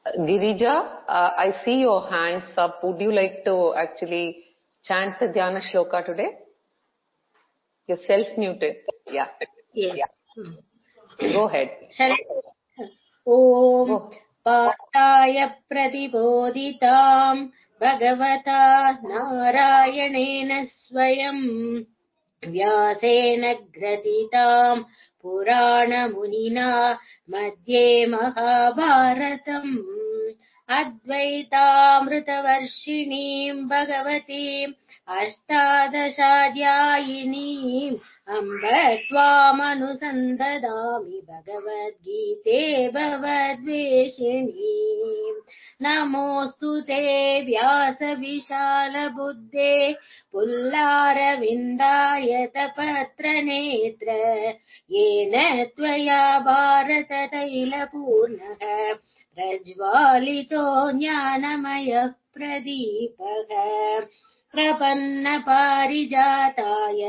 Girija, I see your hands up. Would you like to actually chant the Dhyana Shloka today? You're self-muted. Yeah. Yes. Yeah. Go ahead. ॐ पार्थाय प्रतिबोधिताम् भगवता नारायणेन स्वयम् व्यासेन ग्रथिताम् पुराणमुनिना मध्ये महाभारतम् अद्वैतामृतवर्षिणीम् भगवतीम् अष्टादशाध्यायिनीम् अम्ब त्वामनुसन्ददामि भगवद्गीते भवद्वेषिणीम् नमोऽस्तु ते व्यासविशालबुद्धे पुल्लारविन्दायतपत्रनेत्र येन त्वया भारततैलपूर्णः प्रज्वालितो ज्ञानमयः प्रदीपः प्रपन्नपारिजाताय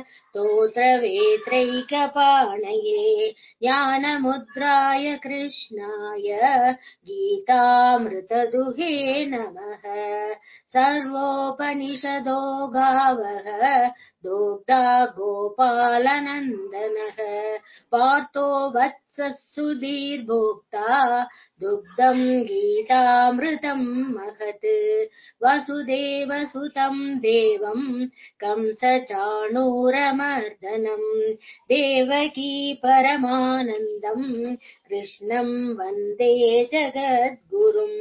स्तोत्रवेत्रैकपाणये ज्ञानमुद्राय कृष्णाय गीतामृतदुहे नमः। सर्वोपनिषदो गावः दोग्धा गोपालनन्दनः पार्थो वत्सः सुधीर्भोक्ता दुग्धम् गीतामृतम् महत् वसुदेवसुतम् देवम् कंसचाणूरमर्दनम् देवकी परमानन्दम् कृष्णम् वन्दे जगद्गुरुम्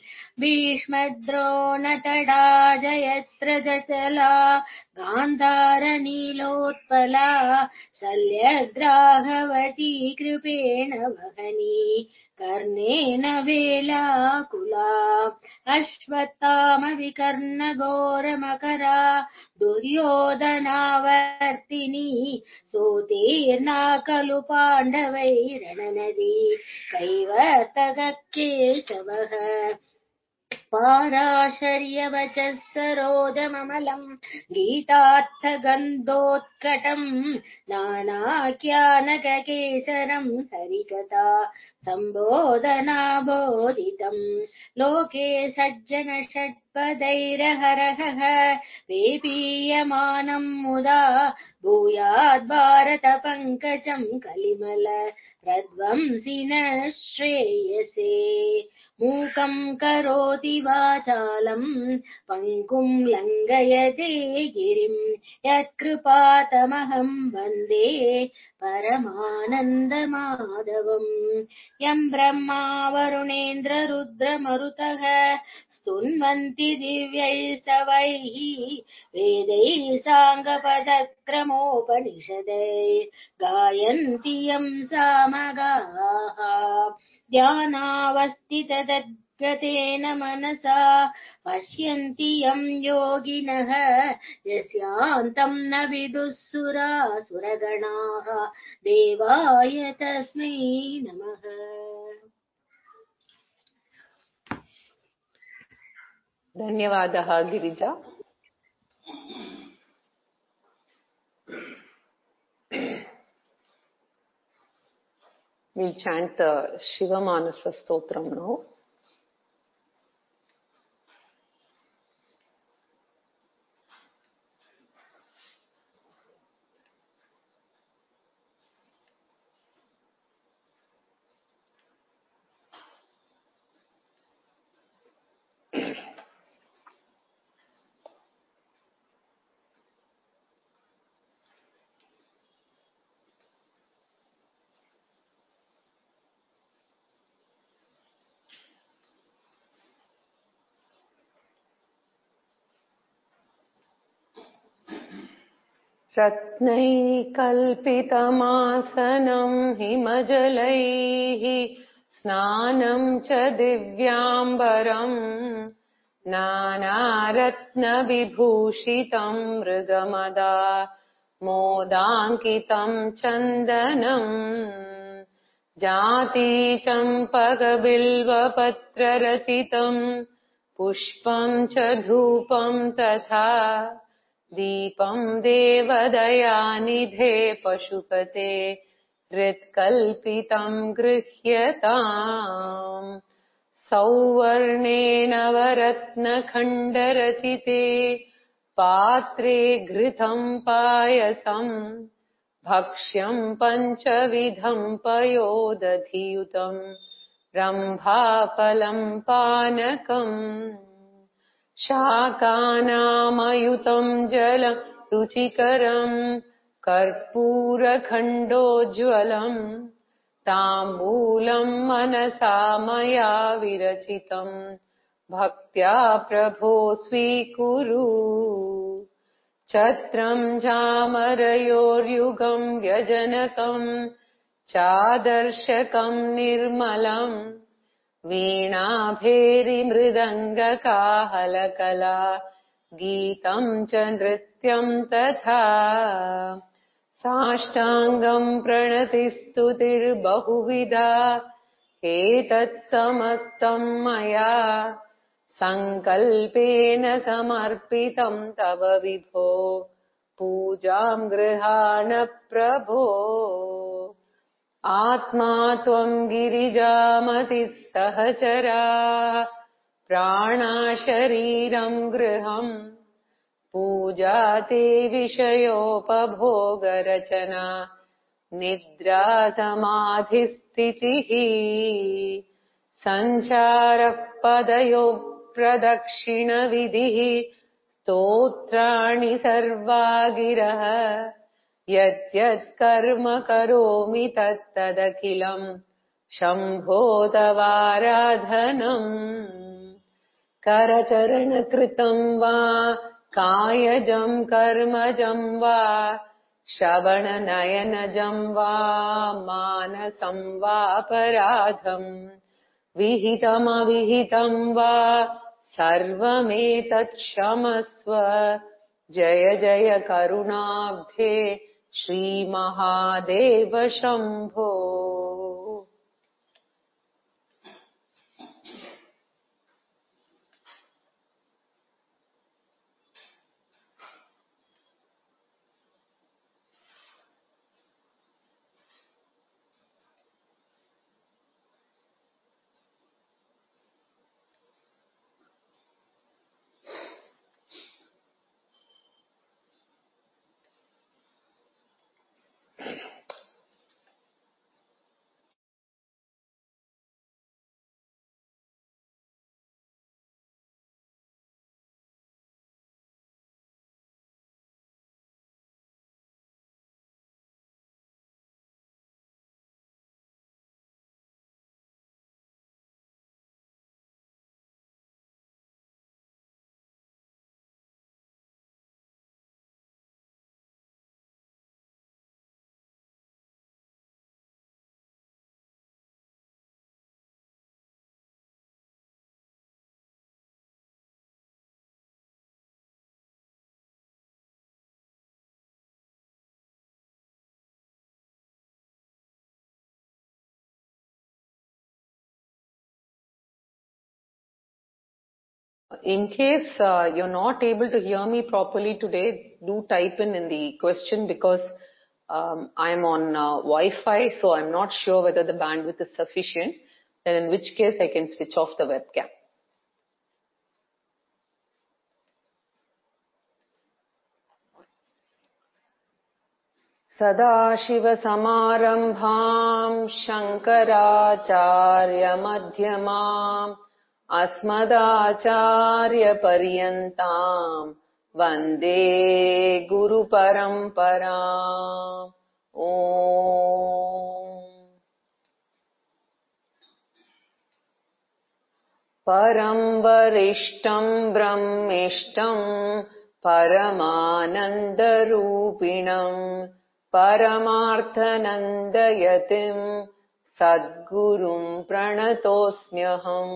भीष्मद्रोणतडा जयत्रजला गान्धारनीलोत्पला शल्यग्राहवती कृपेण वहनी कर्णेन वेलाकुला अश्वत्थामविकर्णघोरमकरा दुर्योधनावर्तिनी सोतीर्णा खलु पाण्डवैरणनदी कैवर्तककेशवः पाराशर्यवचः सरोजममलम् गीतार्थगन्धोत्कटम् नानाख्यानककेसरम् हरिकथा सम्बोधनाबोधितम् लोके सज्जन षट्पदैरहरहः वेपीयमानम् मुदा भूयाद् भारत पङ्कजम् कलिमल प्रध्वंसिनः श्रेयसे मूकम् करोति वाचालम् पङ्कुम् लङ्घयते गिरिम् यत्कृपातमहम् वन्दे परमानन्दमाधवम् यम् ब्रह्मा वरुणेन्द्र रुद्रमरुतः स्तुन्वन्ति दिव्यैस्तवैः वेदैः साङ्गपदक्रमोपनिषदैः गायन्ति यम् सामगाः ध्यानावस्थिततद्गतेन मनसा पश्यन्ति यम् योगिनः यस्यान्तम् न विदुः सुरासुरगणाः देवाय तस्मै नमः। धन्यवादः Girija. We'll chant the Shivamanasa Stotram now. रत्नैकल्पितमासनं हिमजलैः स्नानं च दिव्याम्बरम् नानारत्नविभूषितं मृगमदा मोदाङ्कितं चन्दनम् जातीचम्पकबिल्वपत्ररचितं पुष्पं च धूपं तथा दीपं देवदयानिधे पशुपते हृत्कल्पितं गृह्यताम् सौवर्णेन नवरत्नखण्डरचिते पात्रे घृतं पायसम् भक्ष्यं पञ्चविधं पयोदधियुतं रम्भाफलं पानकम् शाकानामयुतं जलं रुचिकरं कर्पूरखण्डोज्ज्वलम् ताम्बूलं मनसा मया विरचितं भक्त्या प्रभो स्वीकुरु छत्रं चामरयोर्युगं व्यजनकं चादर्शकं निर्मलम् वीणाभेरिमृदङ्गकाहलकला गीतं च नृत्यं तथा साष्टाङ्गं प्रणतिस्तुतिर्बहुविधा एतत्समस्तं मया सङ्कल्पेन समर्पितं तव विभो पूजां गृहाण प्रभो आत्मा त्वं गिरिजामतिः सहचरा प्राणा शरीरं गृहम् पूजा ते विषयोपभोगरचना निद्रा समाधिस्थितिः सञ्चारः पदयो प्रदक्षिणविधिः स्तोत्राणि सर्वा गिरः यद्यत् कर्म करोमि तत्तदखिलं शम्भो तवाराधनम् करचरणकृतं वा कायजं कर्मजं वा श्रवणनयनजं वा मानसं वापराधं विहितमविहितं वा सर्वमेतत् क्षमस्व जय जय करुणाब्धे श्रीमहादेव Shambho. In case you're not able to hear me properly today, do type in the question because I'm on Wi-Fi, so I'm not sure whether the bandwidth is sufficient. Then in which case I can switch off the webcam. सदाशिवसमारम्भां शङ्कराचार्यमध्यमाम् अस्मदाचार्यपर्यन्तां वन्दे गुरुपरम्पराम्। ॐ परं वरिष्ठं ब्रह्मिष्ठं परमानन्दरूपिणं परमार्थनन्दयतिं सद्गुरुं प्रणतोऽस्म्यहम्।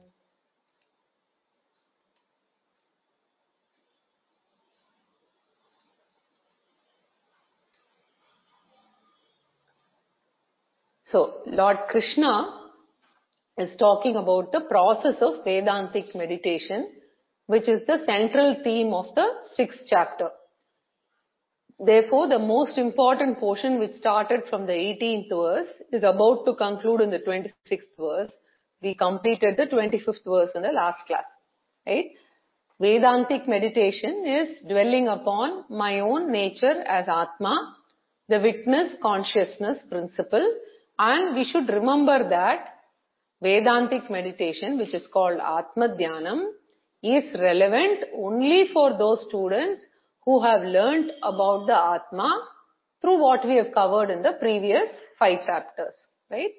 So, Lord Krishna is talking about the process of Vedantic meditation, which is the central theme of the 6th chapter. Therefore, the most important portion, which started from the 18th verse, is about to conclude in the 26th verse. we completed the 25th verse in the last class, right? Vedantic meditation is dwelling upon my own nature as Atma, the witness consciousness principle, and we should remember that Vedantic meditation, which is called Atma Dhyanam, is relevant only for those students who have learnt about the Atma through what we have covered in the previous 5 chapters, right?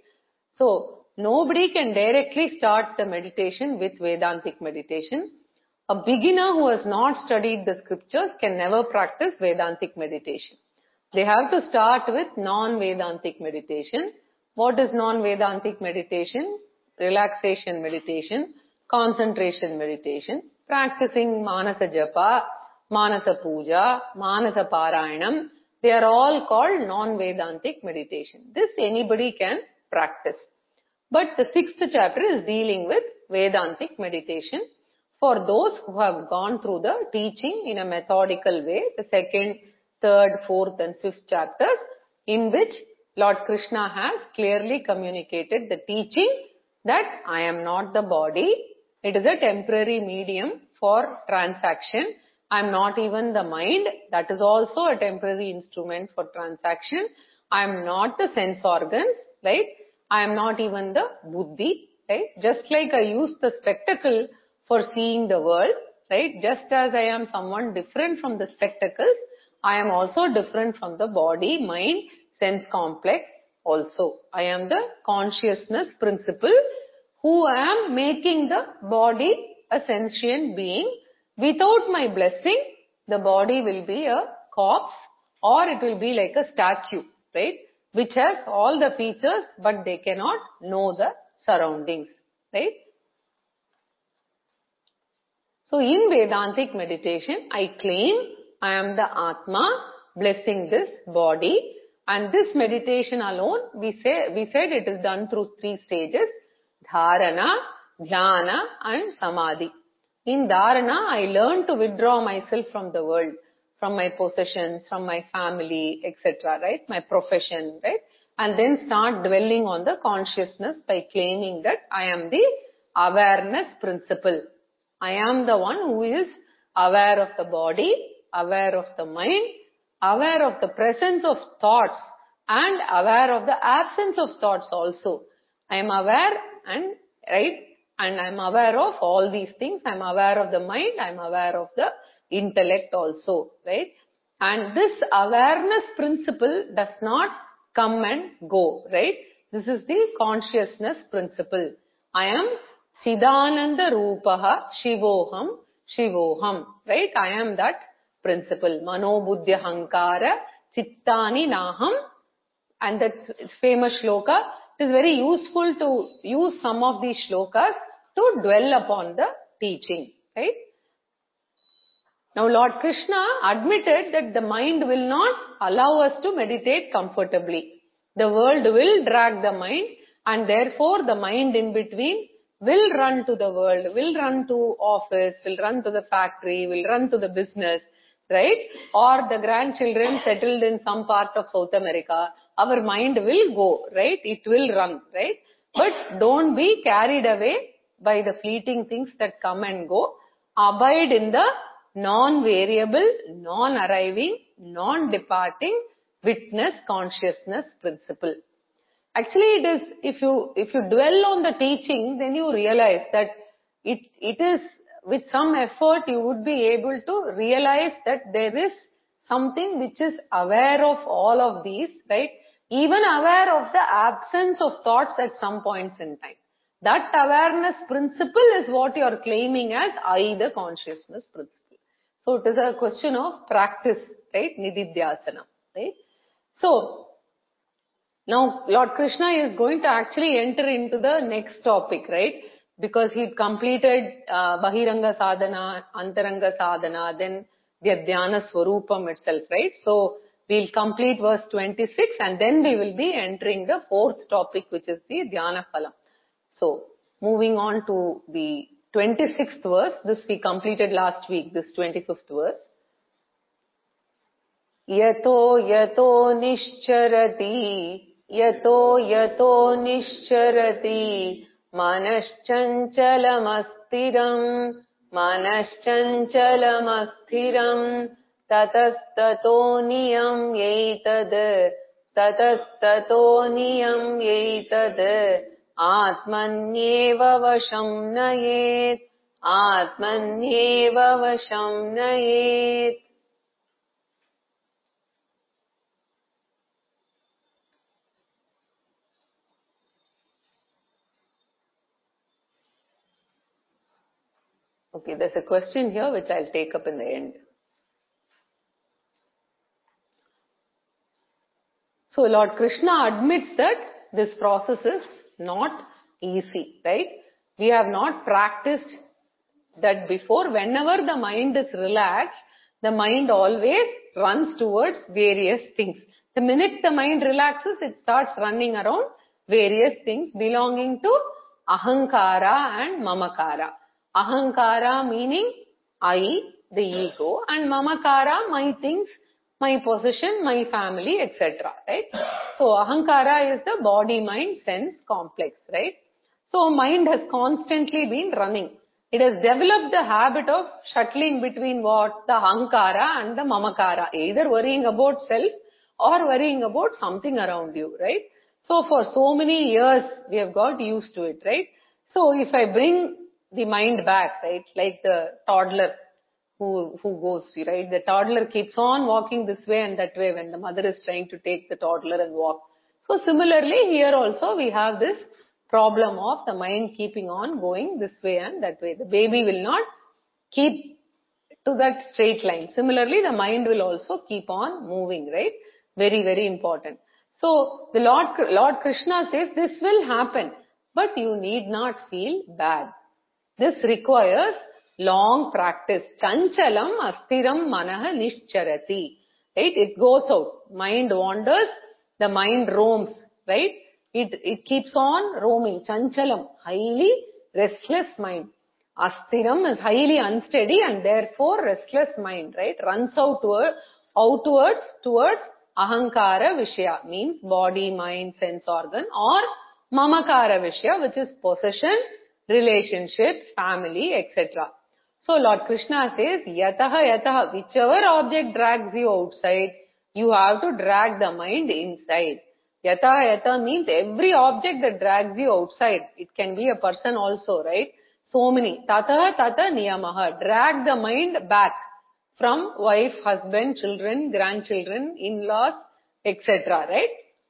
So, nobody can directly start the meditation with Vedantic meditation. A beginner who has not studied the scriptures can never practice Vedantic meditation. They have to start with non-Vedantic meditation. What is non-Vedantic meditation? Relaxation meditation, concentration meditation, practicing Manasa Japa, Manasa Puja, Manasa Parayanam. They are all called non-Vedantic meditation. This anybody can practice. But the 6th chapter is dealing with Vedantic meditation for those who have gone through the teaching in a methodical way, the 2nd, 3rd, 4th and 5th chapters, in which Lord Krishna has clearly communicated the teaching that I am not the body, it is a temporary medium for transaction. I am not even the mind, that is also a temporary instrument for transaction. I am not the sense organs, right? I am not even the buddhi, right? Just like I use the spectacle for seeing the world, right? Just as I am someone different from the spectacles, I am also different from the body, mind, sense complex also. I am the consciousness principle who am making the body a sentient being. Without my blessing, the body will be a corpse or it will be like a statue, right? Which has all the features but they cannot know the surroundings, right? So in Vedantic meditation, I claim I am the Atma blessing this body, and this meditation alone, we said it is done through 3 stages, Dharana, Dhyana and Samadhi. In Dharana, I learn to withdraw myself from the world, from my possessions, from my family, etc., right? My profession, right? And then start dwelling on the consciousness by claiming that I am the awareness principle. I am the one who is aware of the body, aware of the mind, aware of the presence of thoughts and aware of the absence of thoughts also. I am aware and I am aware of all these things. I am aware of the mind, I am aware of the intellect also, right? And this awareness principle does not come and go, right? This is the consciousness principle. I am Siddhananda Rupaha Shivoham Shivoham, right? I am that principle. Mano Buddhya Hankara Chittani Naham. And that famous shloka, it is very useful to use some of these shlokas to dwell upon the teaching, right? Now Lord Krishna admitted that the mind will not allow us to meditate comfortably. The world will drag the mind and therefore the mind in between will run to the world, will run to office, will run to the factory, will run to the business, right? Or the grandchildren settled in some part of South America, our mind will go, right? It will run, right? But don't be carried away by the fleeting things that come and go. Abide in the non-variable, non-arriving, non-departing witness consciousness principle. Actually, it is, if you dwell on the teaching, then you realize that it is, with some effort, you would be able to realize that there is something which is aware of all of these, right? Even aware of the absence of thoughts at some points in time. That awareness principle is what you are claiming as I, the consciousness principle. So it is a question of practice, right? Nididhyasana, right? So, now Lord Krishna is going to actually enter into the next topic, right? Because he completed Bahiranga Sadhana, Antaranga Sadhana, then the Dhyana Swarupam itself, right? So, we'll complete verse 26 and then we will be entering the 4th topic, which is the Dhyana Phalam. So, moving on to the 26th verse, this we completed last week, this 25th verse. Yato yato nishcharati, yato yato nishcharati, Manaschanchalamastiram, Manaschanchalamastiram, Tatastattoniyam Yetad, Tatastattoniyam Yetad, Atmanyeva Vasham Nayet, Atmanyeva Vasham Nayet. Okay, there's a question here which I'll take up in the end. So Lord Krishna admits that this process is not easy, right? We have not practiced that before. Whenever the mind is relaxed, the mind always runs towards various things. The minute the mind relaxes, it starts running around various things belonging to ahankara and mamakara. Ahankara meaning I, the ego, and mamakara, my things, my possession, my family, etc. Right? So ahankara is the body, mind, sense complex, right? So mind has constantly been running. It has developed the habit of shuttling between what? The ahankara and the mamakara. Either worrying about self or worrying about something around you, right? So for so many years, we have got used to it, right? So if I bring the mind back, right, like the toddler who goes, right? The toddler keeps on walking this way and that way when the mother is trying to take the toddler and walk. So similarly, here also we have this problem of the mind keeping on going this way and that way. The baby will not keep to that straight line. Similarly, the mind will also keep on moving, right? Very, very important. So the Lord Krishna says this will happen, but you need not feel bad. This requires long practice. Chanchalam astiram manaha nischarati. Right? It goes out. Mind wanders, the mind roams. Right? It keeps on roaming. Chanchalam, highly restless mind. Astiram is highly unsteady and therefore restless mind. Right? Runs outwards towards ahankara vishya, means body, mind, sense organ, or mamakara vishya, which is possession, relationships, family, etc. So Lord Krishna says, yataha, whichever object drags you outside, you have to drag the mind inside. Yataha means every object that drags you outside. It can be a person also, right? So many. Tata niyamaha. Drag the mind back from wife, husband, children, grandchildren, in-laws, etc. Right?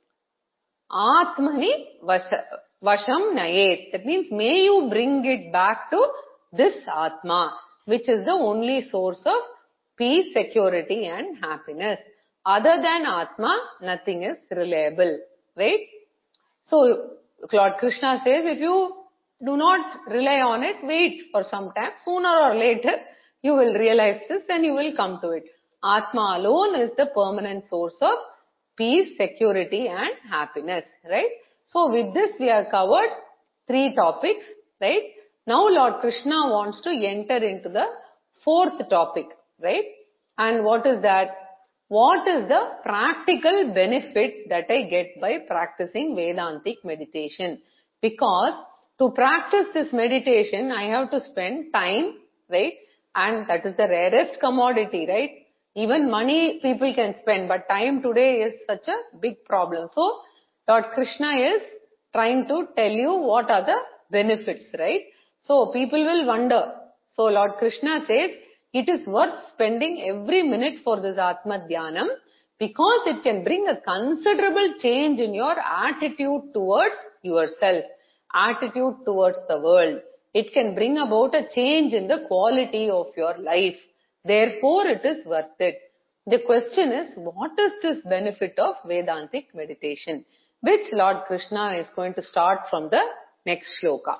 Atmani vasham nayet. That means may you bring it back to this Atma, which is the only source of peace, security and happiness. Other than Atma, nothing is reliable. Right? So, Lord Krishna says, if you do not rely on it, wait for some time. Sooner or later, you will realize this and you will come to it. Atma alone is the permanent source of peace, security and happiness, right? So with this we have covered 3 topics, right? Now Lord Krishna wants to enter into the 4th topic, right? And what is that? What is the practical benefit that I get by practicing Vedantic meditation? Because to practice this meditation, I have to spend time, right? And that is the rarest commodity, right? Even money people can spend, but time today is such a big problem. So, Lord Krishna is trying to tell you what are the benefits, right? So, people will wonder. So, Lord Krishna says, it is worth spending every minute for this Atma Dhyanam because it can bring a considerable change in your attitude towards yourself, attitude towards the world. It can bring about a change in the quality of your life. Therefore, it is worth it. The question is, what is this benefit of Vedantic meditation? Which Lord Krishna is going to start from the next shloka.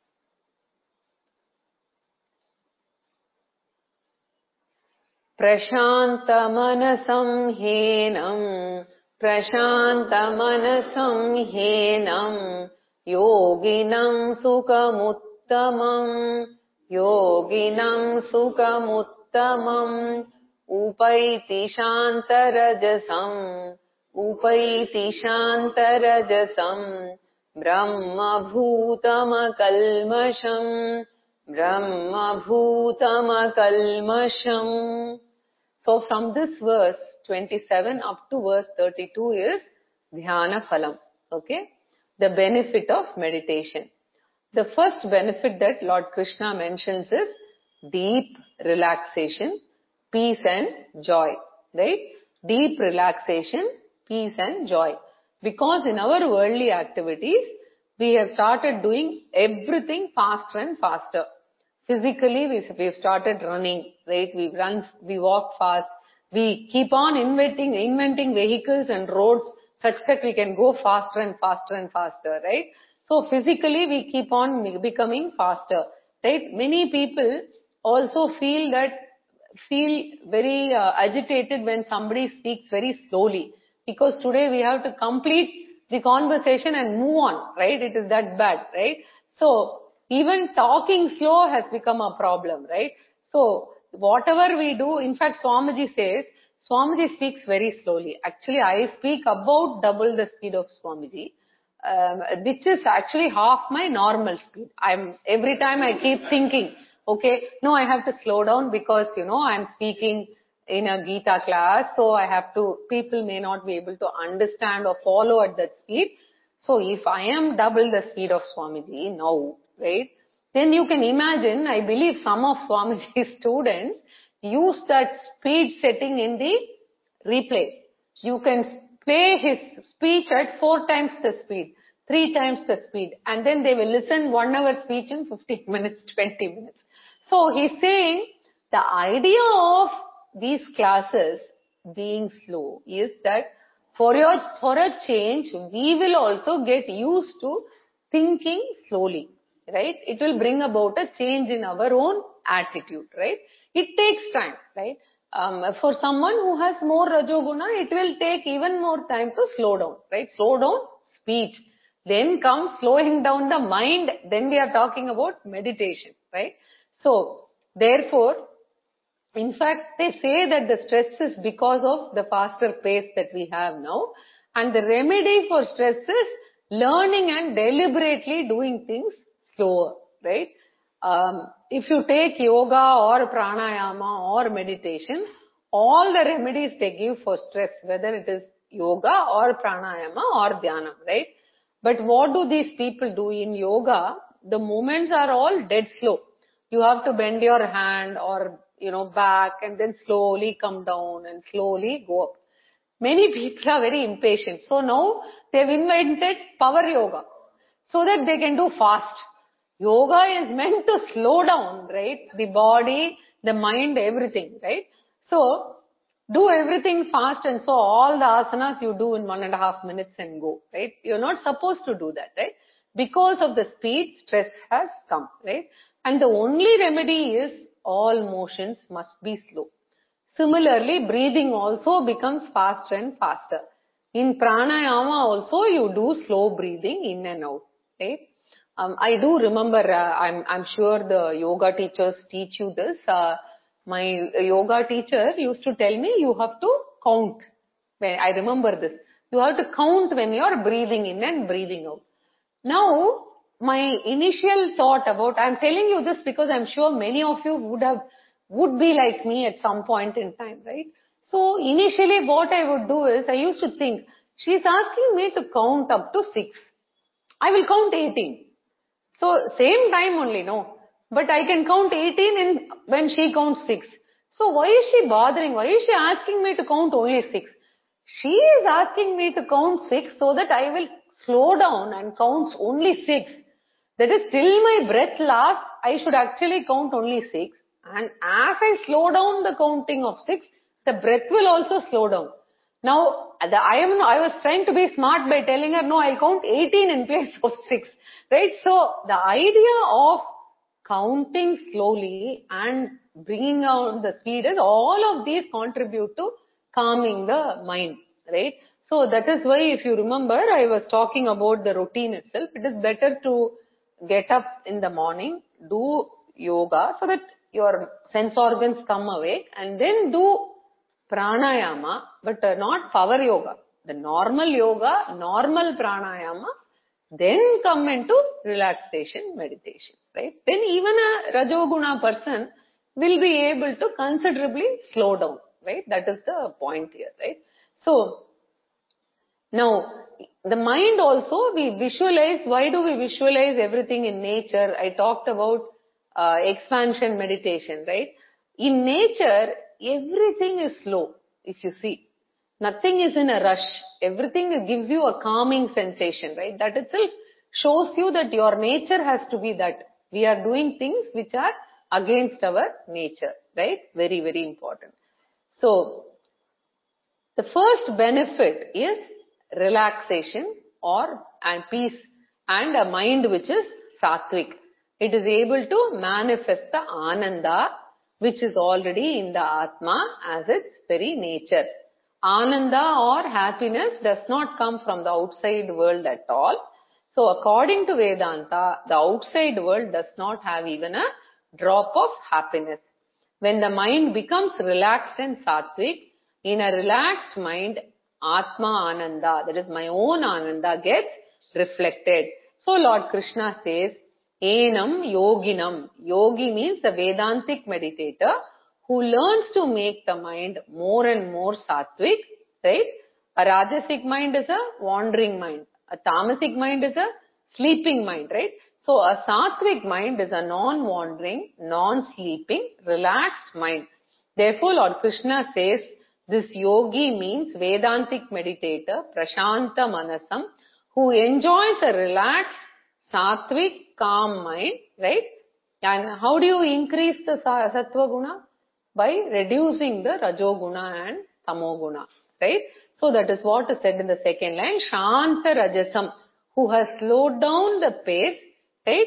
Prashantamanasam henam yoginam sukhamuttamam upaiti shantarajasam Brahmabhutamakalmasham. Brahmabhutamakalmasham. So from this verse 27 up to verse 32 is Dhyana Phalam. Okay? The benefit of meditation. The first benefit that Lord Krishna mentions is deep relaxation, peace and joy. Right? Deep relaxation, peace and joy. Because in our worldly activities, we have started doing everything faster and faster. Physically, we've started running, right? We run, we walk fast. We keep on inventing vehicles and roads such that we can go faster and faster and faster, right? So physically, we keep on becoming faster, right? Many people also feel very agitated when somebody speaks very slowly, because today we have to complete the conversation and move on, right? It is that bad, right? So even talking slow has become a problem, right? So whatever we do, in fact, Swamiji speaks very slowly. Actually, I speak about double the speed of Swamiji, which is actually half my normal speed. Every time I keep thinking, okay, no, I have to slow down because, I'm speaking in a Gita class, so people may not be able to understand or follow at that speed. So if I am double the speed of Swamiji now, right, then you can imagine, I believe some of Swamiji's students use that speed setting in the replay. You can play his speech at 4 times the speed, 3 times the speed, and then they will listen 1 hour speech in 15 minutes, 20 minutes. So he's saying the idea of these classes being slow is that for a change, we will also get used to thinking slowly, right? It will bring about a change in our own attitude, right? It takes time, right? For someone who has more Rajoguna, it will take even more time to slow down, right? Slow down speech. Then comes slowing down the mind. Then we are talking about meditation, right? So, therefore, in fact, they say that the stress is because of the faster pace that we have now. And the remedy for stress is learning and deliberately doing things slower, right? If you take yoga or pranayama or meditation, all the remedies they give for stress, whether it is yoga or pranayama or dhyana, right? But what do these people do in yoga? The movements are all dead slow. You have to bend your hand or, back and then slowly come down and slowly go up. Many people are very impatient. So now they've invented power yoga so that they can do fast. Yoga is meant to slow down, right? The body, the mind, everything, right? So do everything fast, and so all the asanas you do in 1.5 minutes and go, right? You're not supposed to do that, right? Because of the speed, stress has come, right? And the only remedy is all motions must be slow. Similarly, breathing also becomes faster and faster. In pranayama also you do slow breathing in and out, right? I do remember, I'm sure the yoga teachers teach you this. My yoga teacher used to tell me you have to count. I remember this. You have to count when you are breathing in and breathing out. Now, my initial thought I'm telling you this because I'm sure many of you would be like me at some point in time, right? So initially what I would do is, I used to think, she's asking me to count up to 6. I will count 18. So same time only, no? But I can count 18 when she counts 6. So why is she bothering? Why is she asking me to count only 6? She is asking me to count 6 so that I will slow down and count only 6. That is, till my breath lasts, I should actually count only 6. And as I slow down the counting of 6, the breath will also slow down. Now, I was trying to be smart by telling her, no, I'll count 18 in place of 6. Right? So, the idea of counting slowly and bringing down the speed is all of these contribute to calming the mind. Right? So, that is why, if you remember, I was talking about the routine itself. It is better to get up in the morning, do yoga so that your sense organs come awake, and then do pranayama, but not power yoga. The normal yoga, normal pranayama, then come into relaxation meditation, right? Then even a Rajoguna person will be able to considerably slow down, right? That is the point here, right? So, now, the mind also, we visualize. Why do we visualize everything in nature? I talked about expansion meditation, right? In nature, everything is slow, if you see. Nothing is in a rush. Everything gives you a calming sensation, right? That itself shows you that your nature has to be that. We are doing things which are against our nature, right? Very, very important. So, the first benefit is relaxation and peace and a mind which is sattvic. It is able to manifest the ananda which is already in the Atma as its very nature. Ananda or happiness does not come from the outside world at all. So according to Vedanta, the outside world does not have even a drop of happiness. When the mind becomes relaxed and sattvic, in a relaxed mind, Atma Ananda, that is my own Ananda, gets reflected. So Lord Krishna says, Enam Yoginam. Yogi means the Vedantic meditator who learns to make the mind more and more sattvic, right? A Rajasic mind is a wandering mind. A Tamasic mind is a sleeping mind, right? So a Sattvic mind is a non-wandering, non-sleeping, relaxed mind. Therefore Lord Krishna says, this yogi means Vedantic meditator, Prashanta Manasam, who enjoys a relaxed, sattvic, calm mind, right? And how do you increase the Sattva Guna? By reducing the Rajoguna and Tamoguna, right? So that is what is said in the second line, Shanta Rajasam, who has slowed down the pace, right?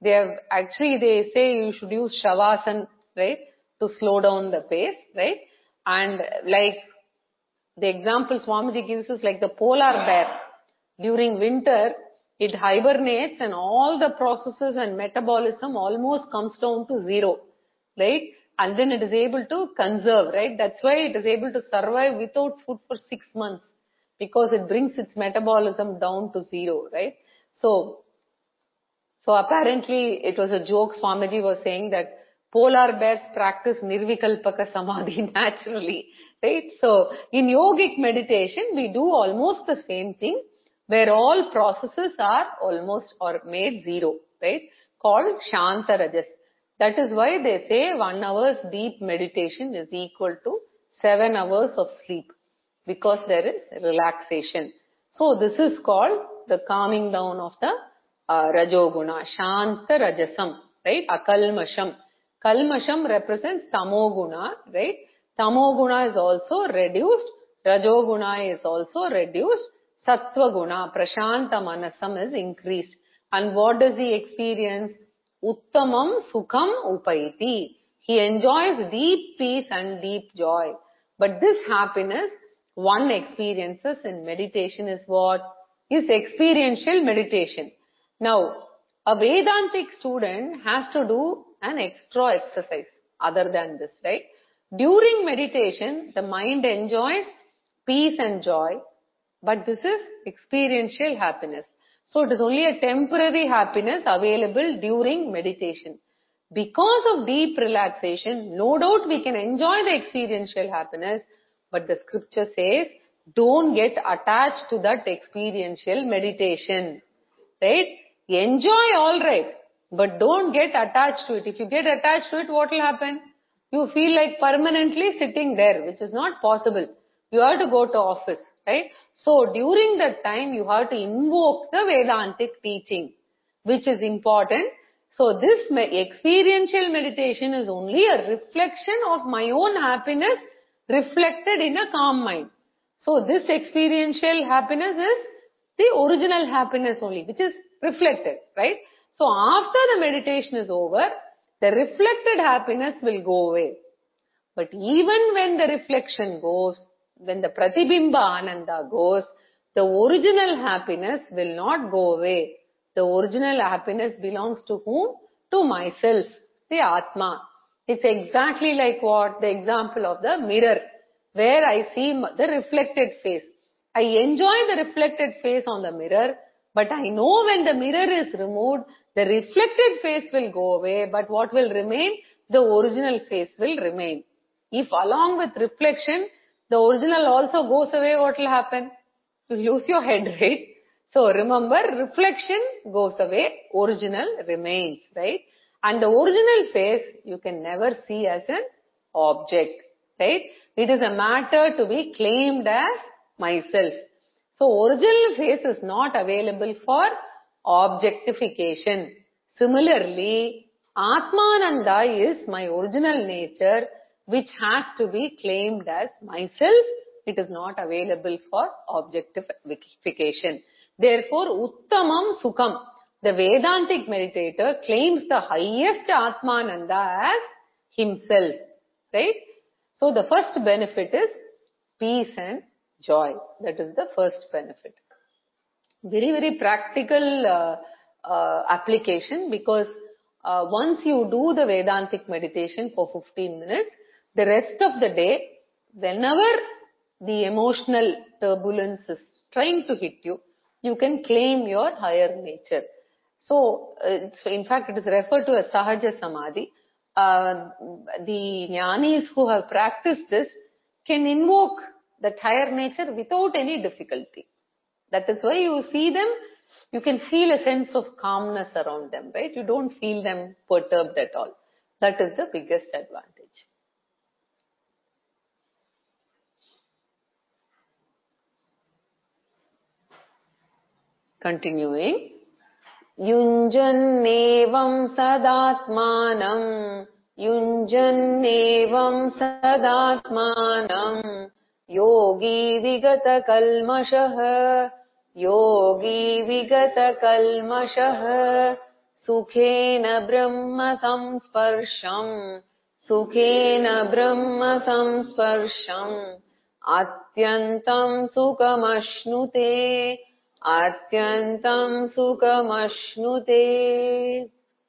They say you should use Shavasana, right? To slow down the pace, right? And like the example Swamiji gives us like the polar bear. During winter, it hibernates and all the processes and metabolism almost comes down to zero, right? And then it is able to conserve, right? That's why it is able to survive without food for 6 months because it brings its metabolism down to zero, right? So apparently it was a joke Swamiji was saying that polar bears practice Nirvikalpaka Samadhi naturally, right? So in yogic meditation, we do almost the same thing where all processes are almost or made zero, right? Called Shanta Rajas. That is why they say 1 hour's deep meditation is equal to 7 hours of sleep because there is relaxation. So this is called the calming down of the Rajoguna, Shanta Rajasam, right? Akalmasham. Kalmasham represents Tamoguna, right? Tamoguna is also reduced. Rajoguna is also reduced. Sattvaguna, Prashanta Manasam is increased. And what does he experience? Uttamam Sukham Upaiti. He enjoys deep peace and deep joy. But this happiness one experiences in meditation is what? Is experiential meditation. Now, a Vedantic student has to do an extra exercise other than this, right? During meditation, the mind enjoys peace and joy, but this is experiential happiness. So it is only a temporary happiness available during meditation. Because of deep relaxation, no doubt we can enjoy the experiential happiness, but the scripture says, don't get attached to that experiential meditation, right? Enjoy all right, but don't get attached to it. If you get attached to it, what will happen? You feel like permanently sitting there, which is not possible. You have to go to office, right? So during that time, you have to invoke the Vedantic teaching, which is important. So this experiential meditation is only a reflection of my own happiness reflected in a calm mind. So this experiential happiness is the original happiness only, which is reflected, right? So after the meditation is over, the reflected happiness will go away. But even when the reflection goes, when the Pratibimba Ananda goes, the original happiness will not go away. The original happiness belongs to whom? To myself, the Atma. It's exactly like what? The example of the mirror, where I see the reflected face. I enjoy the reflected face on the mirror, But I know when the mirror is removed, the reflected face will go away, but what will remain? The original face will remain. If along with reflection, the original also goes away, what will happen? You lose your head, right? So remember, reflection goes away, original remains, right? And the original face, you can never see as an object, right? It is a matter to be claimed as myself. So original face is not available for objectification. Similarly, Atmananda is my original nature, which has to be claimed as myself. It is not available for objectification. Therefore, Uttamam Sukham, the Vedantic meditator claims the highest Atmananda as himself, right? So the first benefit is peace and joy. That is the first benefit. Very, very practical application, because once you do the Vedantic meditation for 15 minutes, the rest of the day, whenever the emotional turbulence is trying to hit you, you can claim your higher nature. So in fact, it is referred to as Sahaja Samadhi. The jnanis who have practiced this can invoke that higher nature without any difficulty. That is why you see them, you can feel a sense of calmness around them, right? You don't feel them perturbed at all. That is the biggest advantage. Continuing. Yunjannevam sadatmanam, Yunjannevam sadatmanam, Yogi vigata kalmashah, Yogi vigata kalmashah, Sukhena brahma samsparsham, Sukhena brahma samsparsham, Atyantam sukhamashnute, Atyantam sukhamashnute.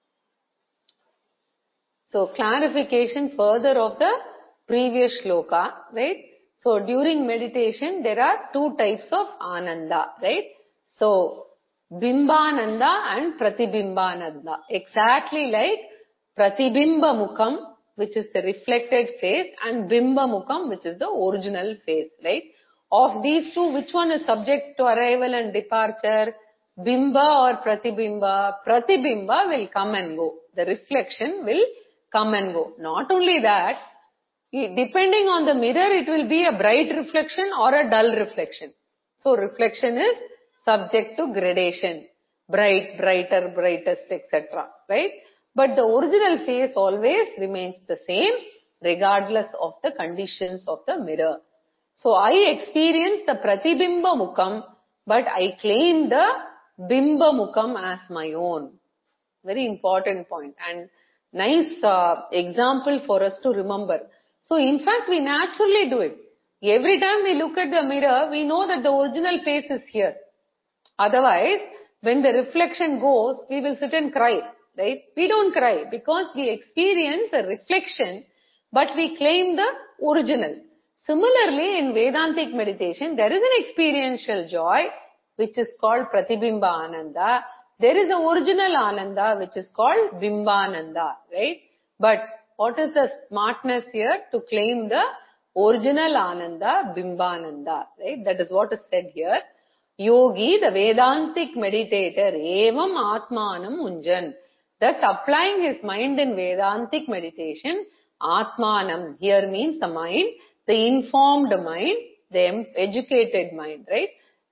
So clarification further of the previous shloka, right? So during meditation there are two types of ananda, right? So Bimbananda and Pratibimbananda. Exactly like Pratibimba Mukham, which is the reflected face, and Bimba Mukham, which is the original face, right? Of these two, which one is subject to arrival and departure? Bimba or Pratibimba? Pratibimba will come and go. The reflection will come and go. Not only that, depending on the mirror, it will be a bright reflection or a dull reflection. So reflection is subject to gradation. Bright, brighter, brightest, etc. Right? But the original face always remains the same regardless of the conditions of the mirror. So I experience the Pratibimba Mukham, but I claim the Bimba Mukham as my own. Very important point and nice example for us to remember. So in fact, we naturally do it. Every time we look at the mirror, we know that the original face is here. Otherwise, when the reflection goes, we will sit and cry, right? We don't cry because we experience a reflection, but we claim the original. Similarly, in Vedantic meditation, there is an experiential joy, which is called Pratibimba Ananda. There is an original Ananda, which is called Bimbananda, right? But what is the smartness here? To claim the original Ananda, Bimbananda, right? That is what is said here. Yogi, the Vedantic meditator, evam atmanam unjan. Thus applying his mind in Vedantic meditation, atmanam here means the mind, the informed mind, the educated mind, right?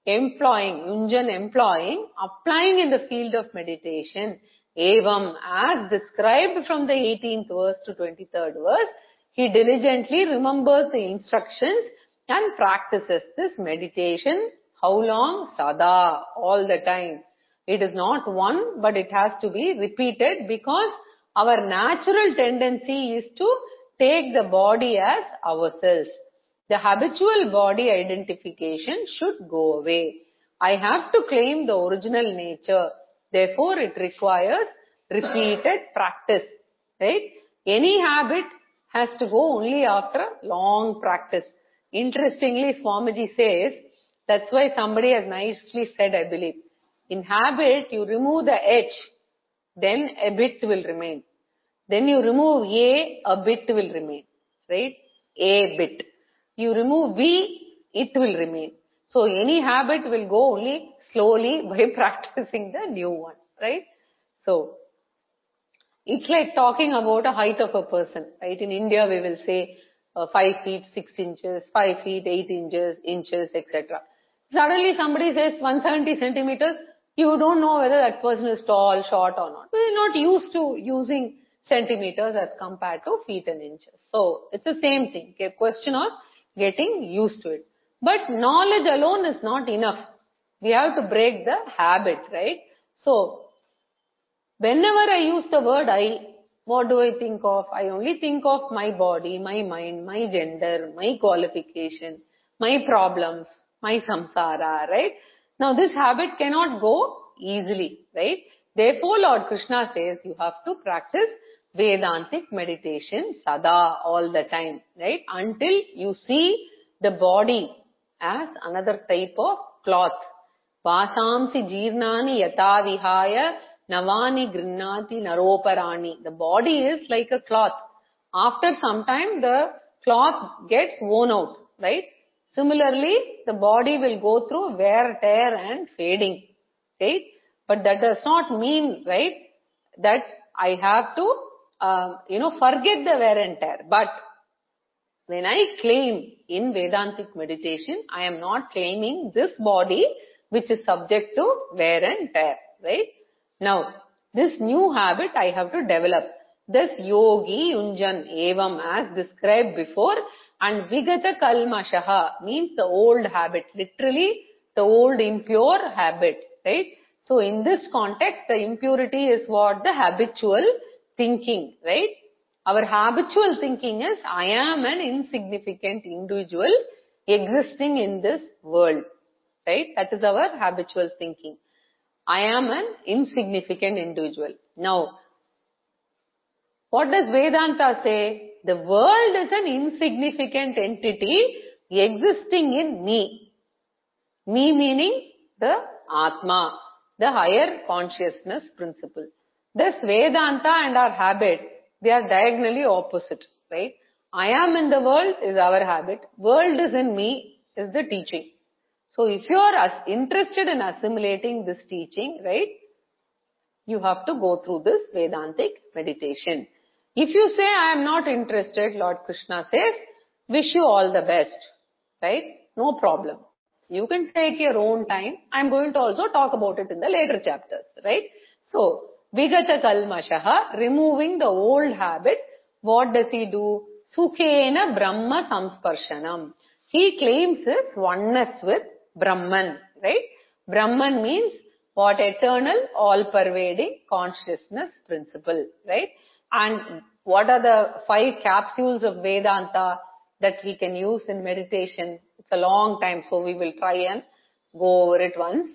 Unjan employing, applying in the field of meditation. Evam, as described from the 18th verse to 23rd verse, he diligently remembers the instructions and practices this meditation. How long? Sada, all the time. It is not one, but it has to be repeated because our natural tendency is to take the body as ourselves. The habitual body identification should go away. I have to claim the original nature. Therefore, it requires repeated practice, right? Any habit has to go only after long practice. Interestingly, Swamiji says, that's why somebody has nicely said, I believe, In habit, you remove the H, then a bit will remain. Then you remove a bit will remain, right? A bit. You remove V, it will remain. So any habit will go only slowly by practicing the new one, right? So it's like talking about a height of a person, right? In India, we will say 5 feet 6 inches, 5 feet 8 inches, etc. Suddenly somebody says 170 centimeters, you don't know whether that person is tall, short or not. We're not used to using centimeters as compared to feet and inches. So it's the same thing, a question of getting used to it. But knowledge alone is not enough. We have to break the habit, right? So whenever I use the word I, what do I think of? I only think of my body, my mind, my gender, my qualification, my problems, my samsara, right? Now this habit cannot go easily, right? Therefore Lord Krishna says you have to practice Vedantic meditation sada, all the time, right? Until you see the body as another type of cloth. Vasamsi jirnani yata vihaya navani grinnati naroparani. The body is like a cloth. After some time, the cloth gets worn out, right? Similarly, the body will go through wear, tear and fading, right? But that does not mean, right, that I have to, forget the wear and tear. But when I claim in Vedantic meditation, I am not claiming this body which is subject to wear and tear, right? Now, this new habit I have to develop. This yogi yunjan evam as described before, and vigata kalmashaha means the old habit, literally the old impure habit, right? So in this context, the impurity is what? The habitual thinking, right? Our habitual thinking is, I am an insignificant individual existing in this world, right? That is our habitual thinking. I am an insignificant individual. Now, what does Vedanta say? The world is an insignificant entity existing in me. Me meaning the Atma, the higher consciousness principle. This Vedanta and our habit, they are diagonally opposite, right? I am in the world is our habit. World is in me is the teaching. So if you are interested in assimilating this teaching, right, you have to go through this Vedantic meditation. If you say, I am not interested, Lord Krishna says, wish you all the best, right? No problem. You can take your own time. I am going to also talk about it in the later chapters, right? So, Vigata Kalmashaha, removing the old habit, what does he do? Sukhena Brahma Samsparshanam. He claims his oneness with Brahman, right? Brahman means what? Eternal, all-pervading consciousness principle, right? And what are the 5 capsules of Vedanta that we can use in meditation? It's a long time, so we will try and go over it once.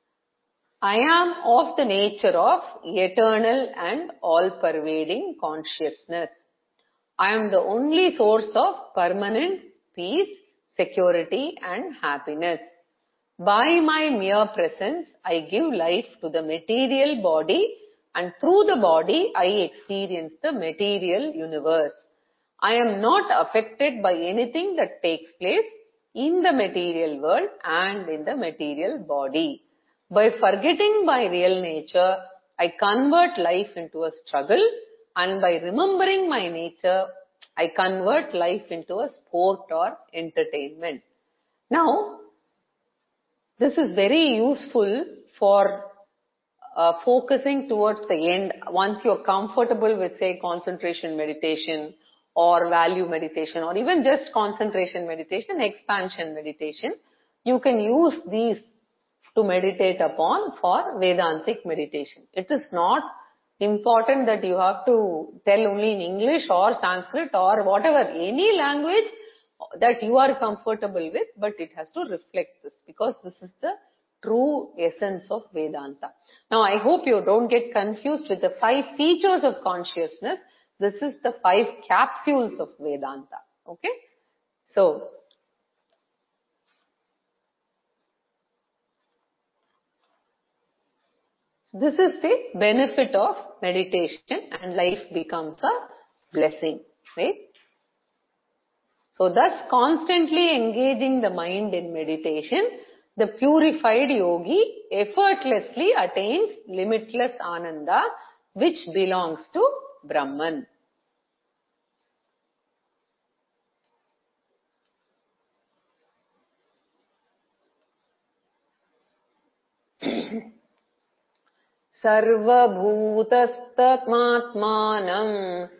I am of the nature of eternal and all-pervading consciousness. I am the only source of permanent peace, security and happiness. By my mere presence, I give life to the material body, and through the body, I experience the material universe. I am not affected by anything that takes place in the material world and in the material body. By forgetting my real nature, I convert life into a struggle, and by remembering my nature, I convert life into a sport or entertainment. Now, this is very useful for focusing towards the end. Once you're comfortable with, say, concentration meditation or value meditation or even just concentration meditation, expansion meditation, you can use these to meditate upon for Vedantic meditation. It is not important that you have to tell only in English or Sanskrit or whatever, any language that you are comfortable with, but it has to reflect this, because this is the true essence of Vedanta. Now, I hope you don't get confused with the 5 features of consciousness. This is the 5 capsules of Vedanta. Okay? So, This is the benefit of meditation, and life becomes a blessing, right? So thus constantly engaging the mind in meditation, the purified yogi effortlessly attains limitless ananda, which belongs to Brahman. Sarvabhutasthamaatmanam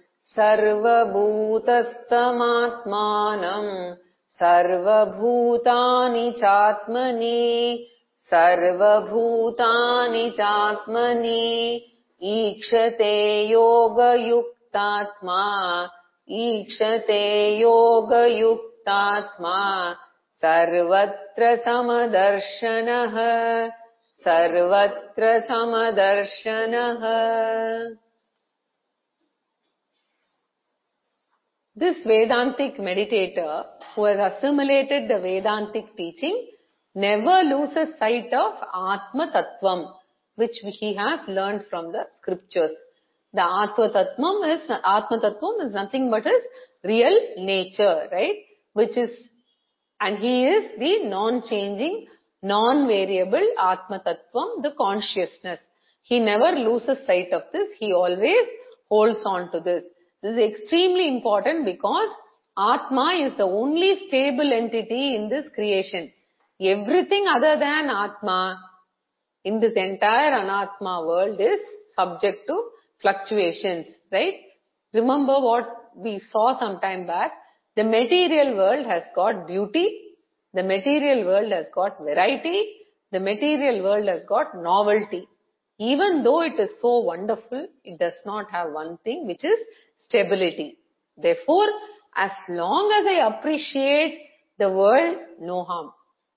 Sarvabhutasthamaatmanam Sarvabhutani Chatmani Sarvabhutani Chatmani Ikshate Yoga Yuktatma Ikshate Yoga Yuktatma Sarvatra Samadarshanaha Sarvatra Samadarshanaha. This Vedantic meditator who has assimilated the Vedantic teaching never loses sight of Atma Tattvam, which he has learned from the scriptures. The Atma Tattvam is nothing but his real nature, right? And he is the non-changing, non-variable Atma Tattvam, the consciousness. He never loses sight of this. He always holds on to this. This is extremely important because Atma is the only stable entity in this creation. Everything other than Atma in this entire Anatma world is subject to fluctuations, right? Remember what we saw some time back. The material world has got beauty, the material world has got variety, the material world has got novelty. Even though it is so wonderful, it does not have one thing, which is stability. Therefore, as long as I appreciate the world, no harm.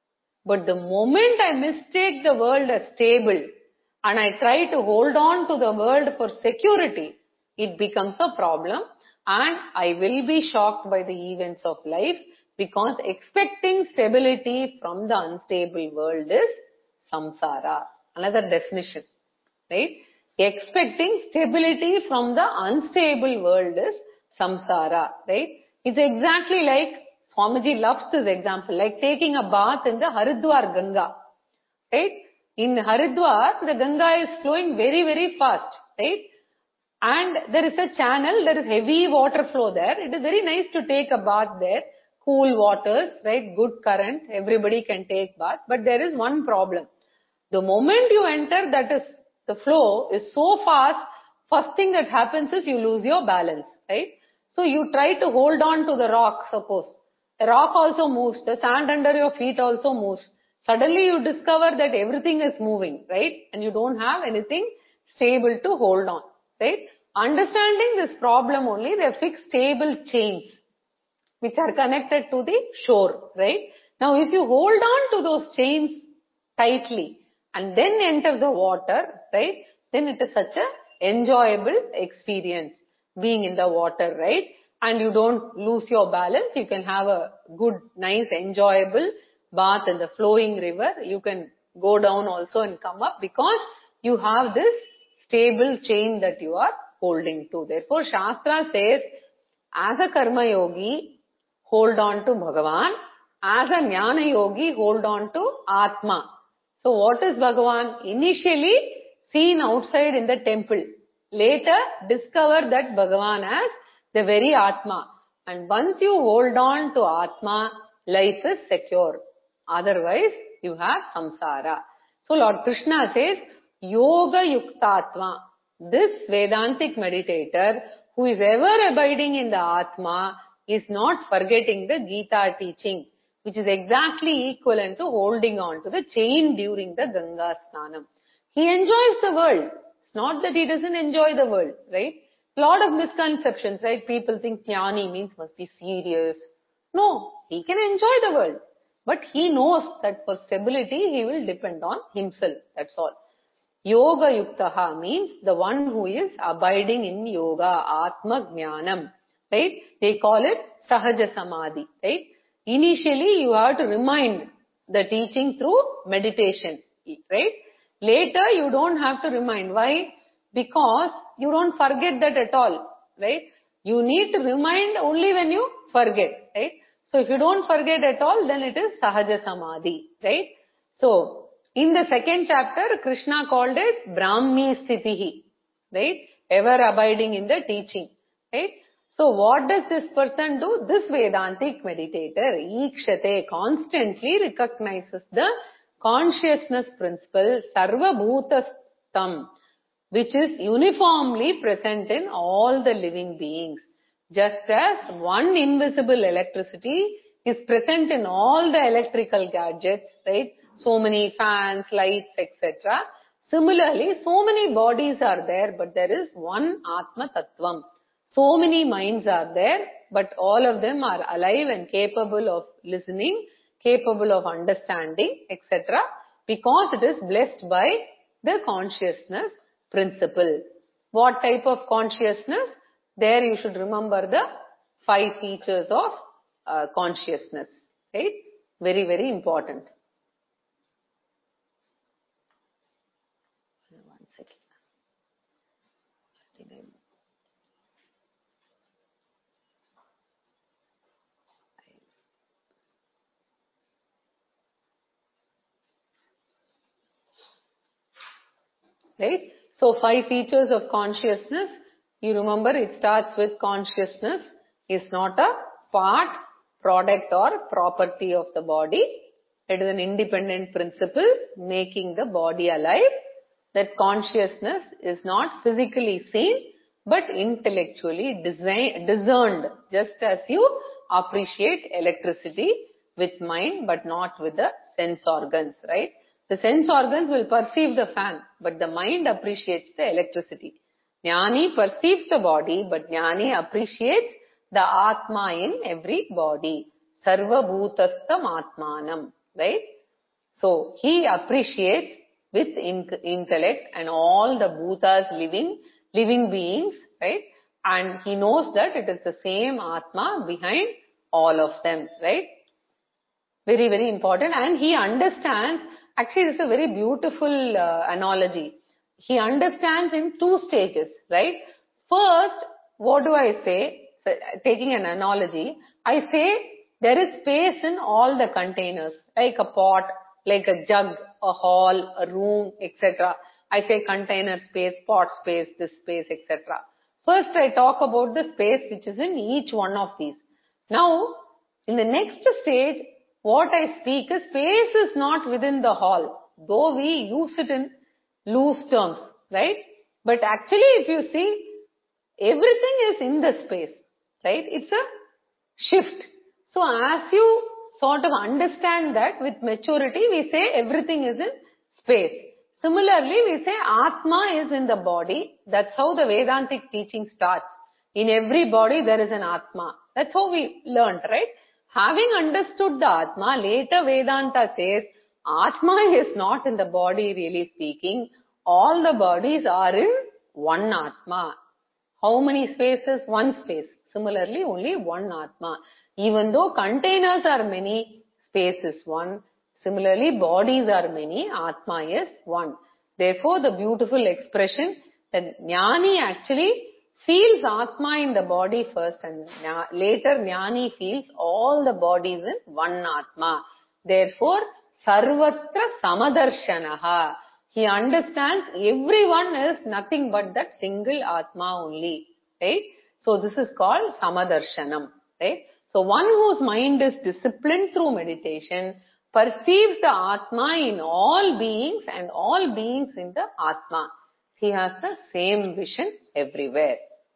But the moment I mistake the world as stable and I try to hold on to the world for security, it becomes a problem and I will be shocked by the events of life, because expecting stability from the unstable world is samsara. Another definition, right? Expecting stability from the unstable world is samsara, right? It's exactly like, Swamiji loves this example, like taking a bath in the Haridwar Ganga, right? In Haridwar, the Ganga is flowing very, very fast, right? And there is a channel, there is heavy water flow there. It is very nice to take a bath there. Cool waters, right? Good current. Everybody can take bath. But there is one problem. The moment you enter, that is, the flow is so fast, first thing that happens is you lose your balance, right? So you try to hold on to the rock, suppose. The rock also moves. The sand under your feet also moves. Suddenly you discover that everything is moving, right? And you don't have anything stable to hold on, right? Understanding this problem only, they fix stable chains which are connected to the shore, right? Now if you hold on to those chains tightly and then enter the water, right? Then it is such a enjoyable experience being in the water, right? And you don't lose your balance. You can have a good, nice, enjoyable bath in the flowing river. You can go down also and come up because you have this stable chain that you are holding to. Therefore, Shastra says, as a karma yogi, hold on to Bhagavan. As a jnana yogi, hold on to Atma. So what is Bhagavan? Initially seen outside in the temple. Later discover that Bhagavan as the very Atma. And once you hold on to Atma, life is secure. Otherwise, you have samsara. So Lord Krishna says, Yoga Yuktatma. This Vedantic meditator who is ever abiding in the Atma is not forgetting the Gita teaching, which is exactly equivalent to holding on to the chain during the Ganga Snanam. He enjoys the world. It's not that he doesn't enjoy the world, right? Lot of misconceptions, right? People think jnani means must be serious. No, he can enjoy the world. But he knows that for stability, he will depend on himself. That's all. Yoga Yuktaha means the one who is abiding in yoga, Atma Jnanam, right? They call it Sahaja Samadhi, right? Initially, you have to remind the teaching through meditation, right? Later you don't have to remind. Why? Because you don't forget that at all, right? You need to remind only when you forget, right? So if you don't forget at all, then it is Sahaja Samadhi, right? So, in the second chapter, Krishna called it Brahmi Sthitihi, right? Ever abiding in the teaching, right? So what does this person do? This Vedantic meditator, Ikshate, constantly recognizes the consciousness principle, Sarva Bhutastam, which is uniformly present in all the living beings. Just as one invisible electricity is present in all the electrical gadgets, right? So many fans, lights, etc. Similarly, so many bodies are there, but there is one Atma Tattvam. So many minds are there, but all of them are alive and capable of listening, capable of understanding, etc. because it is blessed by the consciousness principle. What type of consciousness? There you should remember the 5 features of consciousness, right? Very, very important. One second. Right? So 5 features of consciousness. You remember it starts with consciousness is not a part, product or property of the body. It is an independent principle making the body alive. That consciousness is not physically seen but intellectually discerned, just as you appreciate electricity with mind but not with the sense organs, right? The sense organs will perceive the fan, but the mind appreciates the electricity. Jnani perceives the body, but Jnani appreciates the Atma in every body. Sarva Bhutastam Atmanam, right? So, he appreciates with intellect and all the Bhutas living beings, right? And he knows that it is the same Atma behind all of them, right? Very, very important. And he understands, actually this is a very beautiful analogy. He understands in 2 stages, right? First, what do I say? So, taking an analogy, I say there is space in all the containers, like a pot, like a jug, a hall, a room, etc. I say container space, pot space, this space, etc. First, I talk about the space which is in each one of these. Now, in the next stage, what I speak is space is not within the hall, though we use it in loose terms, right? But actually, if you see, everything is in the space, right? It's a shift. So as you sort of understand that with maturity, we say everything is in space. Similarly, we say Atma is in the body. That's how the Vedantic teaching starts. In every body there is an Atma. That's how we learned, right? Having understood the Atma, later Vedanta says, Atma is not in the body really speaking. All the bodies are in one Atma. How many spaces? One space. Similarly, only one Atma. Even though containers are many, space is one. Similarly, bodies are many, Atma is one. Therefore, the beautiful expression that Jnani actually feels Atma in the body first and later Jnani feels all the bodies in one Atma. Therefore, Sarvatra Samadarshanaha. He understands everyone is nothing but that single Atma only, right? So this is called Samadarsanam, right? So one whose mind is disciplined through meditation perceives the Atma in all beings and all beings in the Atma. He has the same vision everywhere.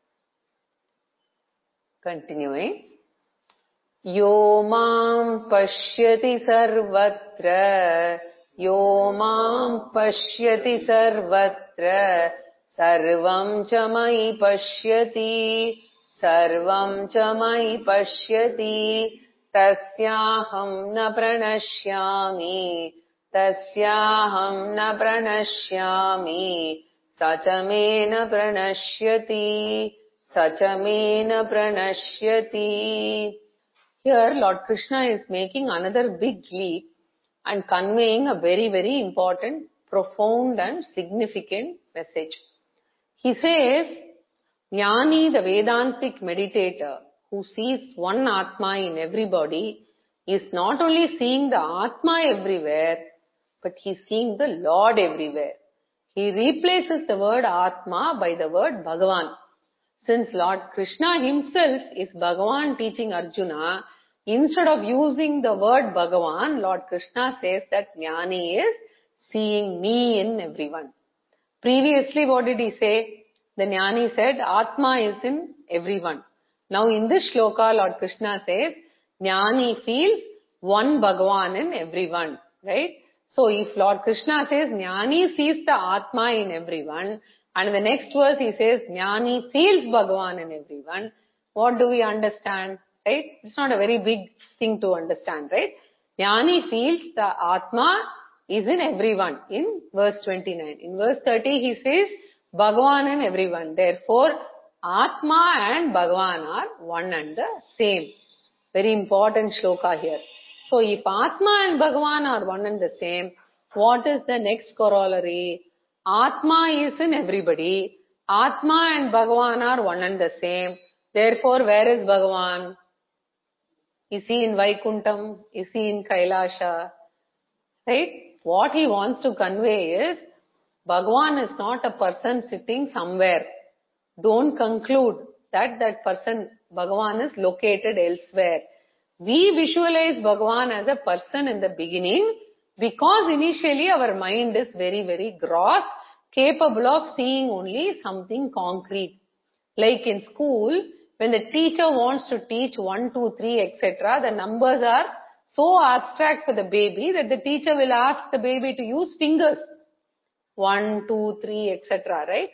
Continuing. Yo mam pashyati sarvatra, yo mam pashyati sarvatra, sarvam cha mai pashyati, sarvam cha mai pashyati, tasyaham na pranashyami, tasyaham na pranashyami, sachamena pranashyati, sachamena pranashyati. Here Lord Krishna is making another big leap and conveying a very, very important profound and significant message. He says, Jnani, the Vedantic meditator, who sees one Atma in everybody, is not only seeing the Atma everywhere, but he's seeing the Lord everywhere. He replaces the word Atma by the word Bhagavan. Since Lord Krishna himself is Bhagavan teaching Arjuna, instead of using the word Bhagavan, Lord Krishna says that Jnani is seeing me in everyone. Previously, what did he say? The Jnani said, Atma is in everyone. Now in this shloka, Lord Krishna says, Jnani feels one Bhagavan in everyone, right? So if Lord Krishna says, Jnani sees the Atma in everyone, and in the next verse he says, Jnani feels Bhagavan in everyone, what do we understand, right? It's not a very big thing to understand, right? Jnani feels the Atma is in everyone in verse 29. In verse 30 he says, Bhagavan in everyone. Therefore, Atma and Bhagavan are one and the same. Very important shloka here. So, if Atma and Bhagavan are one and the same, what is the next corollary? Atma is in everybody. Atma and Bhagavan are one and the same. Therefore, where is Bhagavan? Is he in Vaikuntham? Is he in Kailasha? Right? What he wants to convey is, Bhagavan is not a person sitting somewhere. Don't conclude that that person, Bhagavan, is located elsewhere. We visualize Bhagavan as a person in the beginning because initially our mind is very, very gross, capable of seeing only something concrete. Like in school, when the teacher wants to teach 1, 2, 3, etc., the numbers are so abstract for the baby that the teacher will ask the baby to use fingers. 1, 2, 3, etc., right?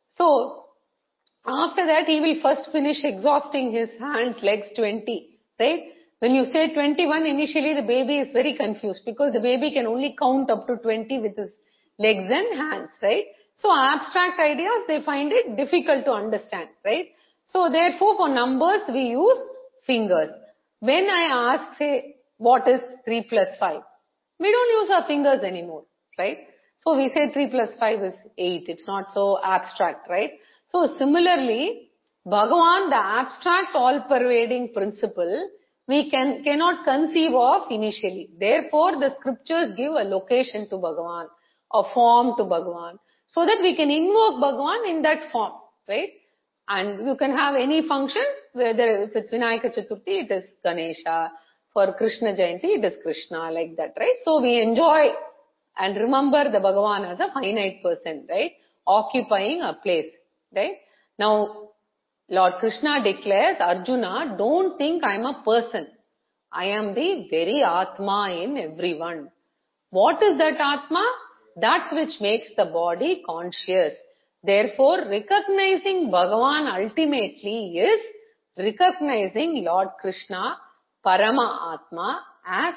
So, after that, he will first finish exhausting his hands, legs, 20, right? When you say 21, initially the baby is very confused because the baby can only count up to 20 with his legs and hands, right? So, abstract ideas, they find it difficult to understand, right? So, therefore, for numbers, we use fingers. When I ask, say, what is 3 plus 5? We don't use our fingers anymore, right? So, we say 3 plus 5 is 8. It's not so abstract, right? So, similarly, Bhagavan, the abstract all-pervading principle, we cannot conceive of initially. Therefore, the scriptures give a location to Bhagavan, a form to Bhagavan, so that we can invoke Bhagavan in that form, right? And you can have any function, whether if it's Vinayaka Chaturthi, it is Ganesha. For Krishna Jayanti, it is Krishna, like that, right? So, we enjoy and remember the Bhagavan as a finite person, right? Occupying a place, right? Now, Lord Krishna declares, Arjuna, don't think I am a person. I am the very Atma in everyone. What is that Atma? That which makes the body conscious. Therefore, recognizing Bhagavan ultimately is recognizing Lord Krishna, Parama Atma, as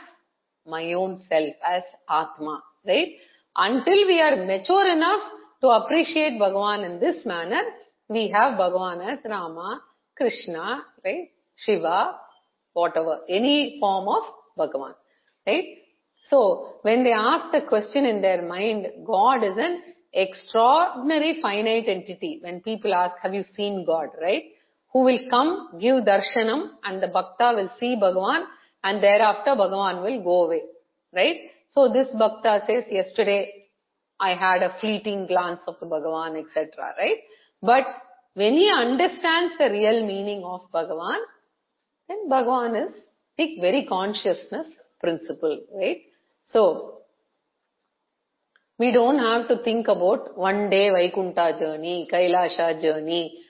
my own self, as Atma, right? Until we are mature enough to appreciate Bhagavan in this manner, we have Bhagavan as Rama, Krishna, right? Shiva, whatever, any form of Bhagavan, right? So, when they ask the question in their mind, God is an extraordinary finite entity. When people ask, have you seen God, right? Who will come, give darshanam, and the bhakta will see Bhagavan, and thereafter Bhagavan will go away, right? So, this bhakta says, yesterday I had a fleeting glance of the Bhagavan, etc., right? But when he understands the real meaning of Bhagavan, then Bhagavan is the very consciousness principle, right? So, we don't have to think about one day Vaikuntha journey, Kailasha journey,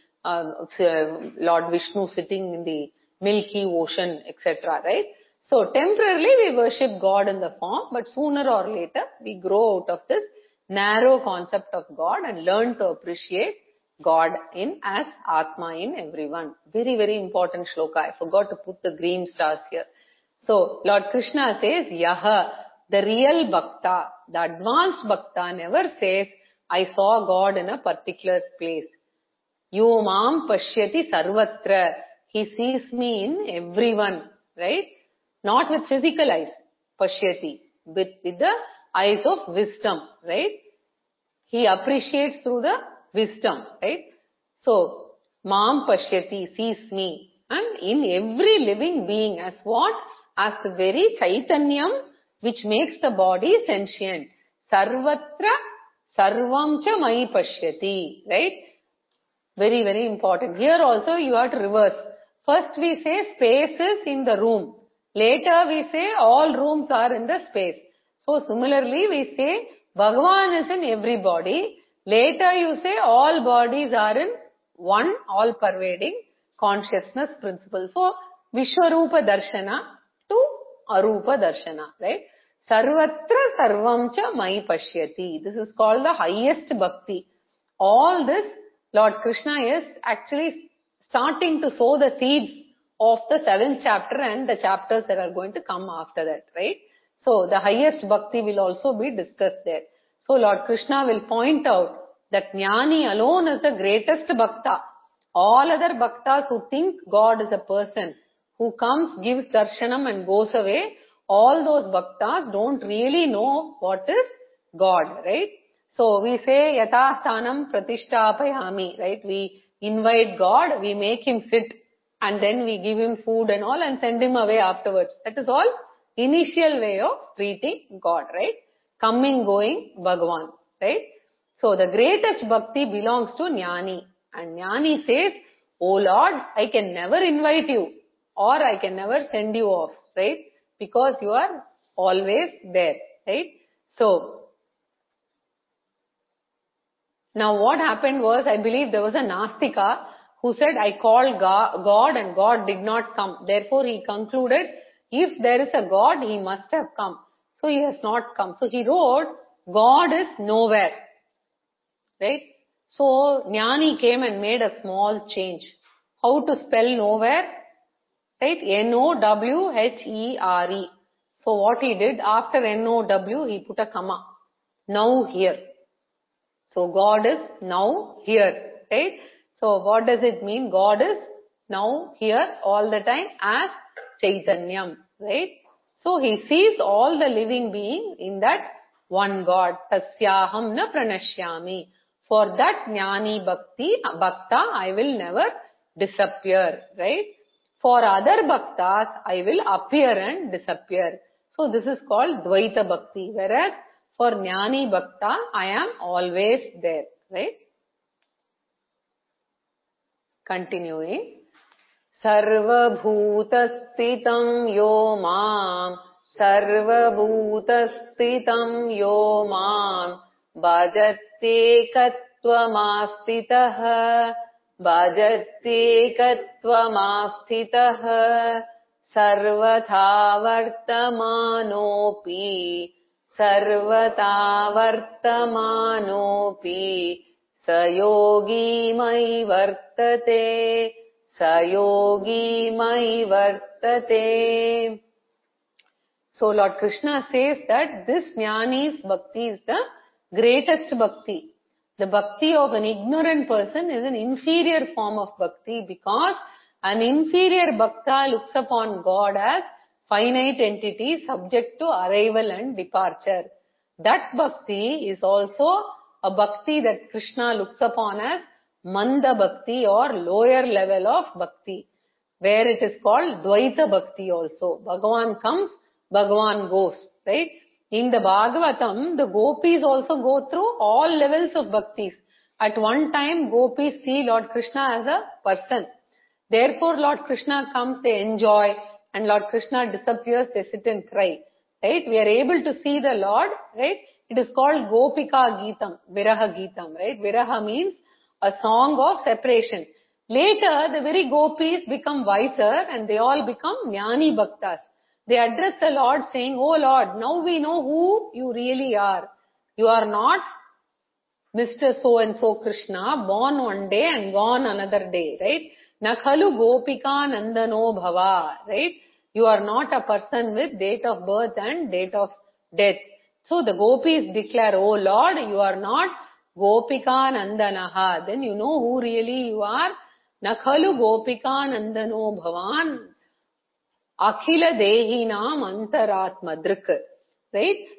Lord Vishnu sitting in the Milky Ocean, etc., right? So, temporarily we worship God in the form, but sooner or later we grow out of this narrow concept of God and learn to appreciate God in as Atma in everyone. Very, very important shloka. I forgot to put the green stars here. So, Lord Krishna says, Yaha, the real Bhakta, the advanced Bhakta never says, I saw God in a particular place. Yo mam pashyati sarvatra. He sees me in everyone, right? Not with physical eyes, pashyati, with the eyes of wisdom, right? He appreciates through the wisdom, right? So, Mam Pashyati, sees me. And in every living being, as what? As the very Chaitanyam which makes the body sentient. Sarvatra Sarvam cha Mai Pashyati, right? Very, very important. Here also you have to reverse. First we say spaces in the room. Later we say all rooms are in the space. So similarly we say Bhagavan is in every body. Later you say all bodies are in one all pervading consciousness principle. So Vishwarupa Darshana to Arupa Darshana, right? Sarvatra Sarvam cha Mai Pashyati. This is called the highest bhakti. All this Lord Krishna is actually starting to sow the seeds of the 7th chapter and the chapters that are going to come after that, right? So the highest bhakti will also be discussed there. So Lord Krishna will point out that Jnani alone is the greatest bhakta. All other bhaktas who think God is a person, who comes, gives darshanam and goes away, all those bhaktas don't really know what is God, right? So we say yatha sthanam pratishtapayami, right? We invite God, we make him sit and then we give him food and all and send him away afterwards. That is all initial way of treating God, right? Coming, going, Bhagavan, right? So the greatest bhakti belongs to Jnani. And Jnani says, oh Lord, I can never invite you or I can never send you off, right? Because you are always there, right? So, now what happened was, I believe there was a Nastika who said, I called God and God did not come. Therefore he concluded, if there is a God, he must have come. So he has not come. So he wrote, God is nowhere. Right? So Jnani came and made a small change. How to spell nowhere? Right? N-O-W-H-E-R-E. So what he did, after N-O-W, he put a comma. Now here. So God is now here, right? So what does it mean? God is now here all the time as Chaitanyam, right? So he sees all the living beings in that one God. Tasyaham na pranashyami. For that Jnani Bhakta, I will never disappear, right? For other Bhaktas, I will appear and disappear. So this is called Dvaita Bhakti. Whereas for Jnani Bhakta, I am always there, right? Continuing. Sarva bhutastitam yo mam, sarva bhutastitam yo mam, bhajate katvamastitah, bhajate katvamastitah, sarvatha vartamanopi, sarvata vartamanopi, sayogi mai vartate, sayogi mai vartate. So Lord Krishna says that this Jnani's bhakti is the greatest bhakti. The bhakti of an ignorant person is an inferior form of bhakti because an inferior bhakta looks upon God as finite entity subject to arrival and departure. That bhakti is also a bhakti that Krishna looks upon as Manda Bhakti or lower level of Bhakti, where it is called Dvaita Bhakti also. Bhagavan comes, Bhagavan goes, right? In the Bhagavatam, the gopis also go through all levels of bhaktis. At one time, gopis see Lord Krishna as a person. Therefore, Lord Krishna comes, they enjoy, and Lord Krishna disappears, they sit and cry. Right? We are able to see the Lord, right? It is called Gopika Geetam, Viraha Geetam, right? Viraha means a song of separation. Later, the very gopis become wiser and they all become Jnani Bhaktas. They address the Lord saying, oh Lord, now we know who you really are. You are not Mr. So-and-so Krishna, born one day and gone another day, right? Nakhalu Gopika Nandano Bhava, right? You are not a person with date of birth and date of death. So the gopis declare, oh Lord, you are not Gopika Nandanaha. Then you know who really you are. Nakhalu Gopika Nandano Bhavan. Akhila Dehinam Antaratma Drik. Right?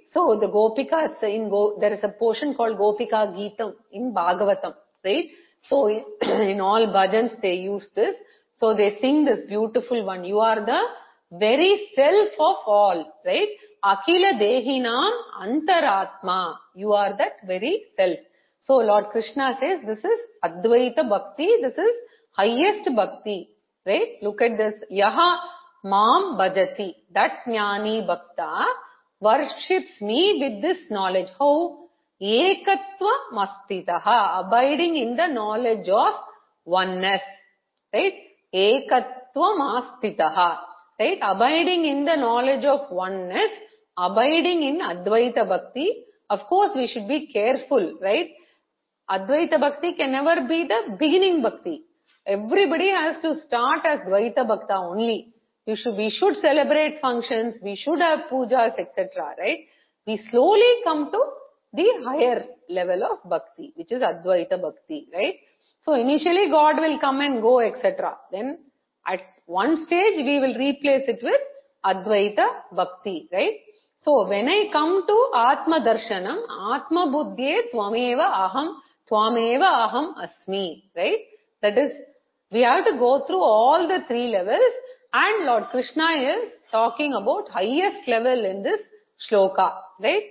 So the Gopikas there is a portion called Gopika Geetam in Bhagavatam, right? So in all bhajans they use this. So they sing this beautiful one. You are the very self of all, right? Akhila Dehinam Antaratma. You are that very self. So Lord Krishna says this is Advaita Bhakti. This is highest Bhakti, right? Look at this. Yaha Mam Bhajati. That Jnani Bhakta worships me with this knowledge. How? Ekatva Mastitaha. Abiding in the knowledge of oneness. Right? Ekatva Mastitaha. Right? Abiding in the knowledge of oneness. Abiding in Advaita Bhakti. Of course, we should be careful, right? Advaita Bhakti can never be the beginning Bhakti. Everybody has to start as Dvaita Bhakta only. We should celebrate functions, we should have pujas, etc. Right? We slowly come to the higher level of Bhakti, which is Advaita Bhakti, right? So initially God will come and go, etc. Then at one stage we will replace it with Advaita Bhakti, right? So when I come to Atma Darshanam, Atma Buddhye Tvameva Aham Asmi, right? That is, we have to go through all the three levels, and Lord Krishna is talking about highest level in this shloka, right?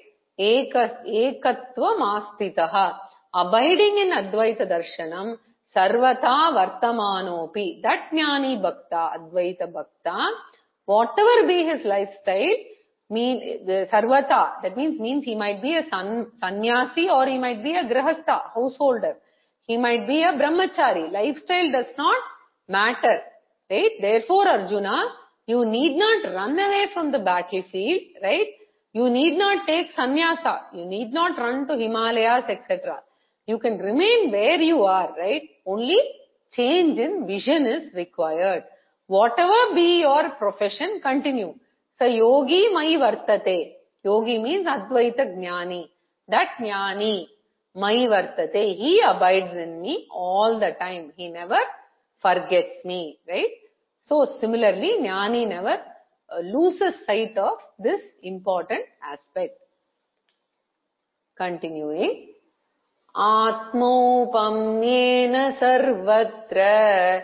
Ekatva Mastitaha. Abiding in Advaita Darshanam, Sarvata Vartamanopi. That Jnani Bhakta, Advaita Bhakta, whatever be his lifestyle, Sarvata, that means he might be a sannyasi or he might be a grihastha, householder. He might be a brahmachari. Lifestyle does not matter, right? Therefore, Arjuna, you need not run away from the battlefield, right? You need not take sannyasa. You need not run to Himalayas, etc. You can remain where you are, right? Only change in vision is required. Whatever be your profession, continue. So yogi mai vartate. Yogi means Advaita Jnani. That Jnani mai vartate. He abides in me all the time. He never forgets me, right? So similarly, Jnani never loses sight of this important aspect. Continuing. Atmaupamyena sarvatra.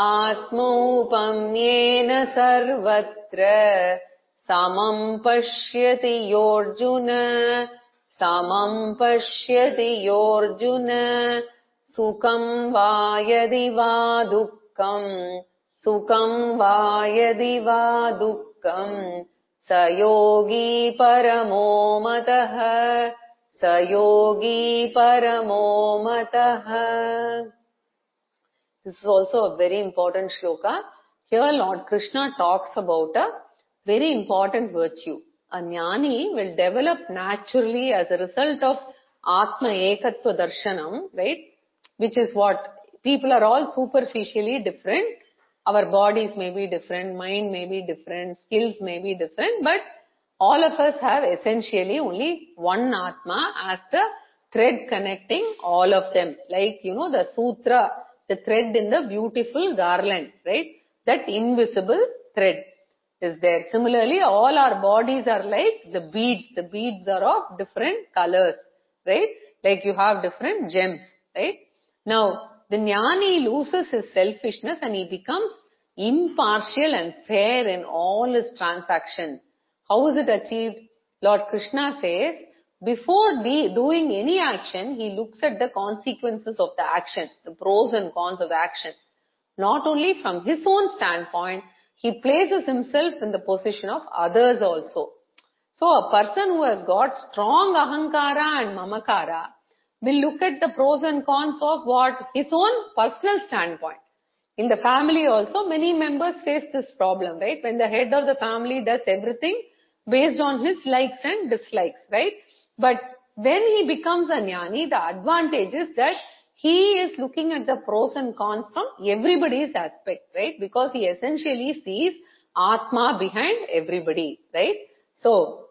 Atmaupamyena sarvatra. Samam pashyati yorjuna. Samam pashyati yorjuna. Sukham vayadi va dukkam. Sukham vayadi va dukkam. Sayogi paramo matah. Sayogi paramo matah. This is also a very important shloka. Here Lord Krishna talks about a very important virtue. A jnani will develop naturally as a result of Atma Ekatva Darshanam, right? Which is what? People are all superficially different. Our bodies may be different, mind may be different, skills may be different, but all of us have essentially only one Atma as the thread connecting all of them. Like, the sutra, the thread in the beautiful garland, right? That invisible thread is there. Similarly, all our bodies are like the beads. The beads are of different colors, right? Like you have different gems, right? Now, the jnani loses his selfishness and he becomes impartial and fair in all his transactions. How is it achieved? Lord Krishna says, before doing any action, he looks at the consequences of the action, the pros and cons of the action. Not only from his own standpoint, he places himself in the position of others also. So a person who has got strong ahankara and mamakara will look at the pros and cons of what? His own personal standpoint. In the family also, many members face this problem, right? When the head of the family does everything based on his likes and dislikes, right? But when he becomes a jnani, the advantage is that he is looking at the pros and cons from everybody's aspect, right? Because he essentially sees Atma behind everybody, right? So,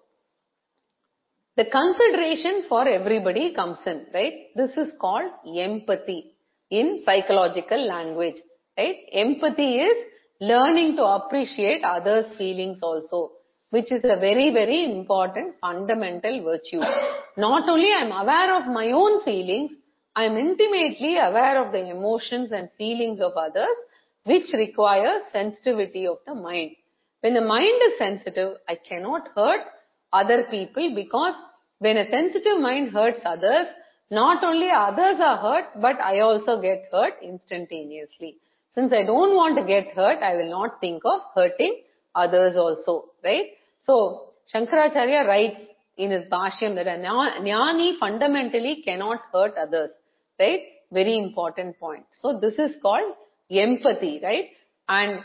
the consideration for everybody comes in, right? This is called empathy in psychological language, right? Empathy is learning to appreciate others' feelings also. which is a very, very important fundamental virtue. Not only I am aware of my own feelings, I am intimately aware of the emotions and feelings of others, which requires sensitivity of the mind. When the mind is sensitive, I cannot hurt other people, because when a sensitive mind hurts others, not only others are hurt, but I also get hurt instantaneously. Since I don't want to get hurt, I will not think of hurting others also, right? So, Shankaracharya writes in his Bhashyam that a jnani fundamentally cannot hurt others, right? Very important point. So, this is called empathy, right? And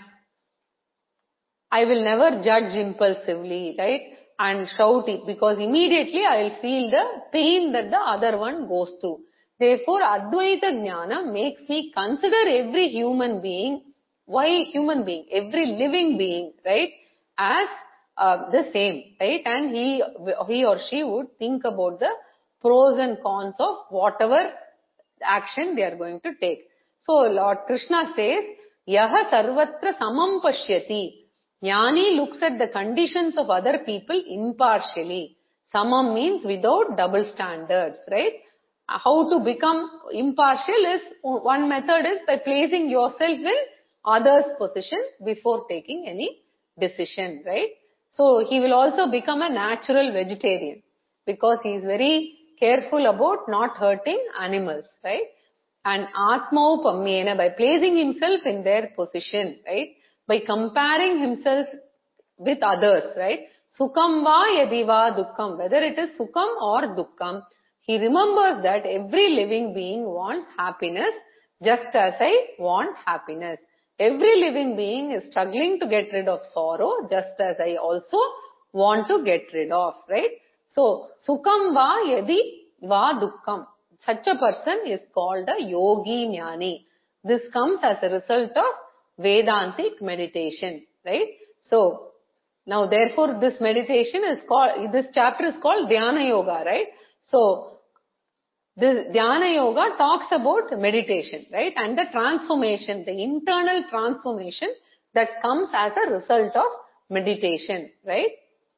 I will never judge impulsively, right? And shout it, because immediately I will feel the pain that the other one goes through. Therefore, Advaita Jnana makes me consider every human being. Why human being? Every living being, right? As the same, right? And he or she would think about the pros and cons of whatever action they are going to take. So Lord Krishna says, Yaha sarvatra samam pashyati. Jnani looks at the conditions of other people impartially. Samam means without double standards, right? How to become impartial is, one method is by placing yourself in others' position before taking any decision, right? So he will also become a natural vegetarian, because he is very careful about not hurting animals, right? And Atmaupamyena, by placing himself in their position, right? By comparing himself with others, right? Sukham va yadi va dukkham, whether it is sukham or dukkham, he remembers that every living being wants happiness just as I want happiness. Every living being is struggling to get rid of sorrow just as I also want to get rid of, right? So, sukham va yadi va dukkham. Such a person is called a yogi jnani. This comes as a result of Vedantic meditation, right? So, now therefore this meditation is called, this chapter is called Dhyana Yoga, right? So, this Dhyana Yoga talks about meditation, right? And the transformation, the internal transformation that comes as a result of meditation, right?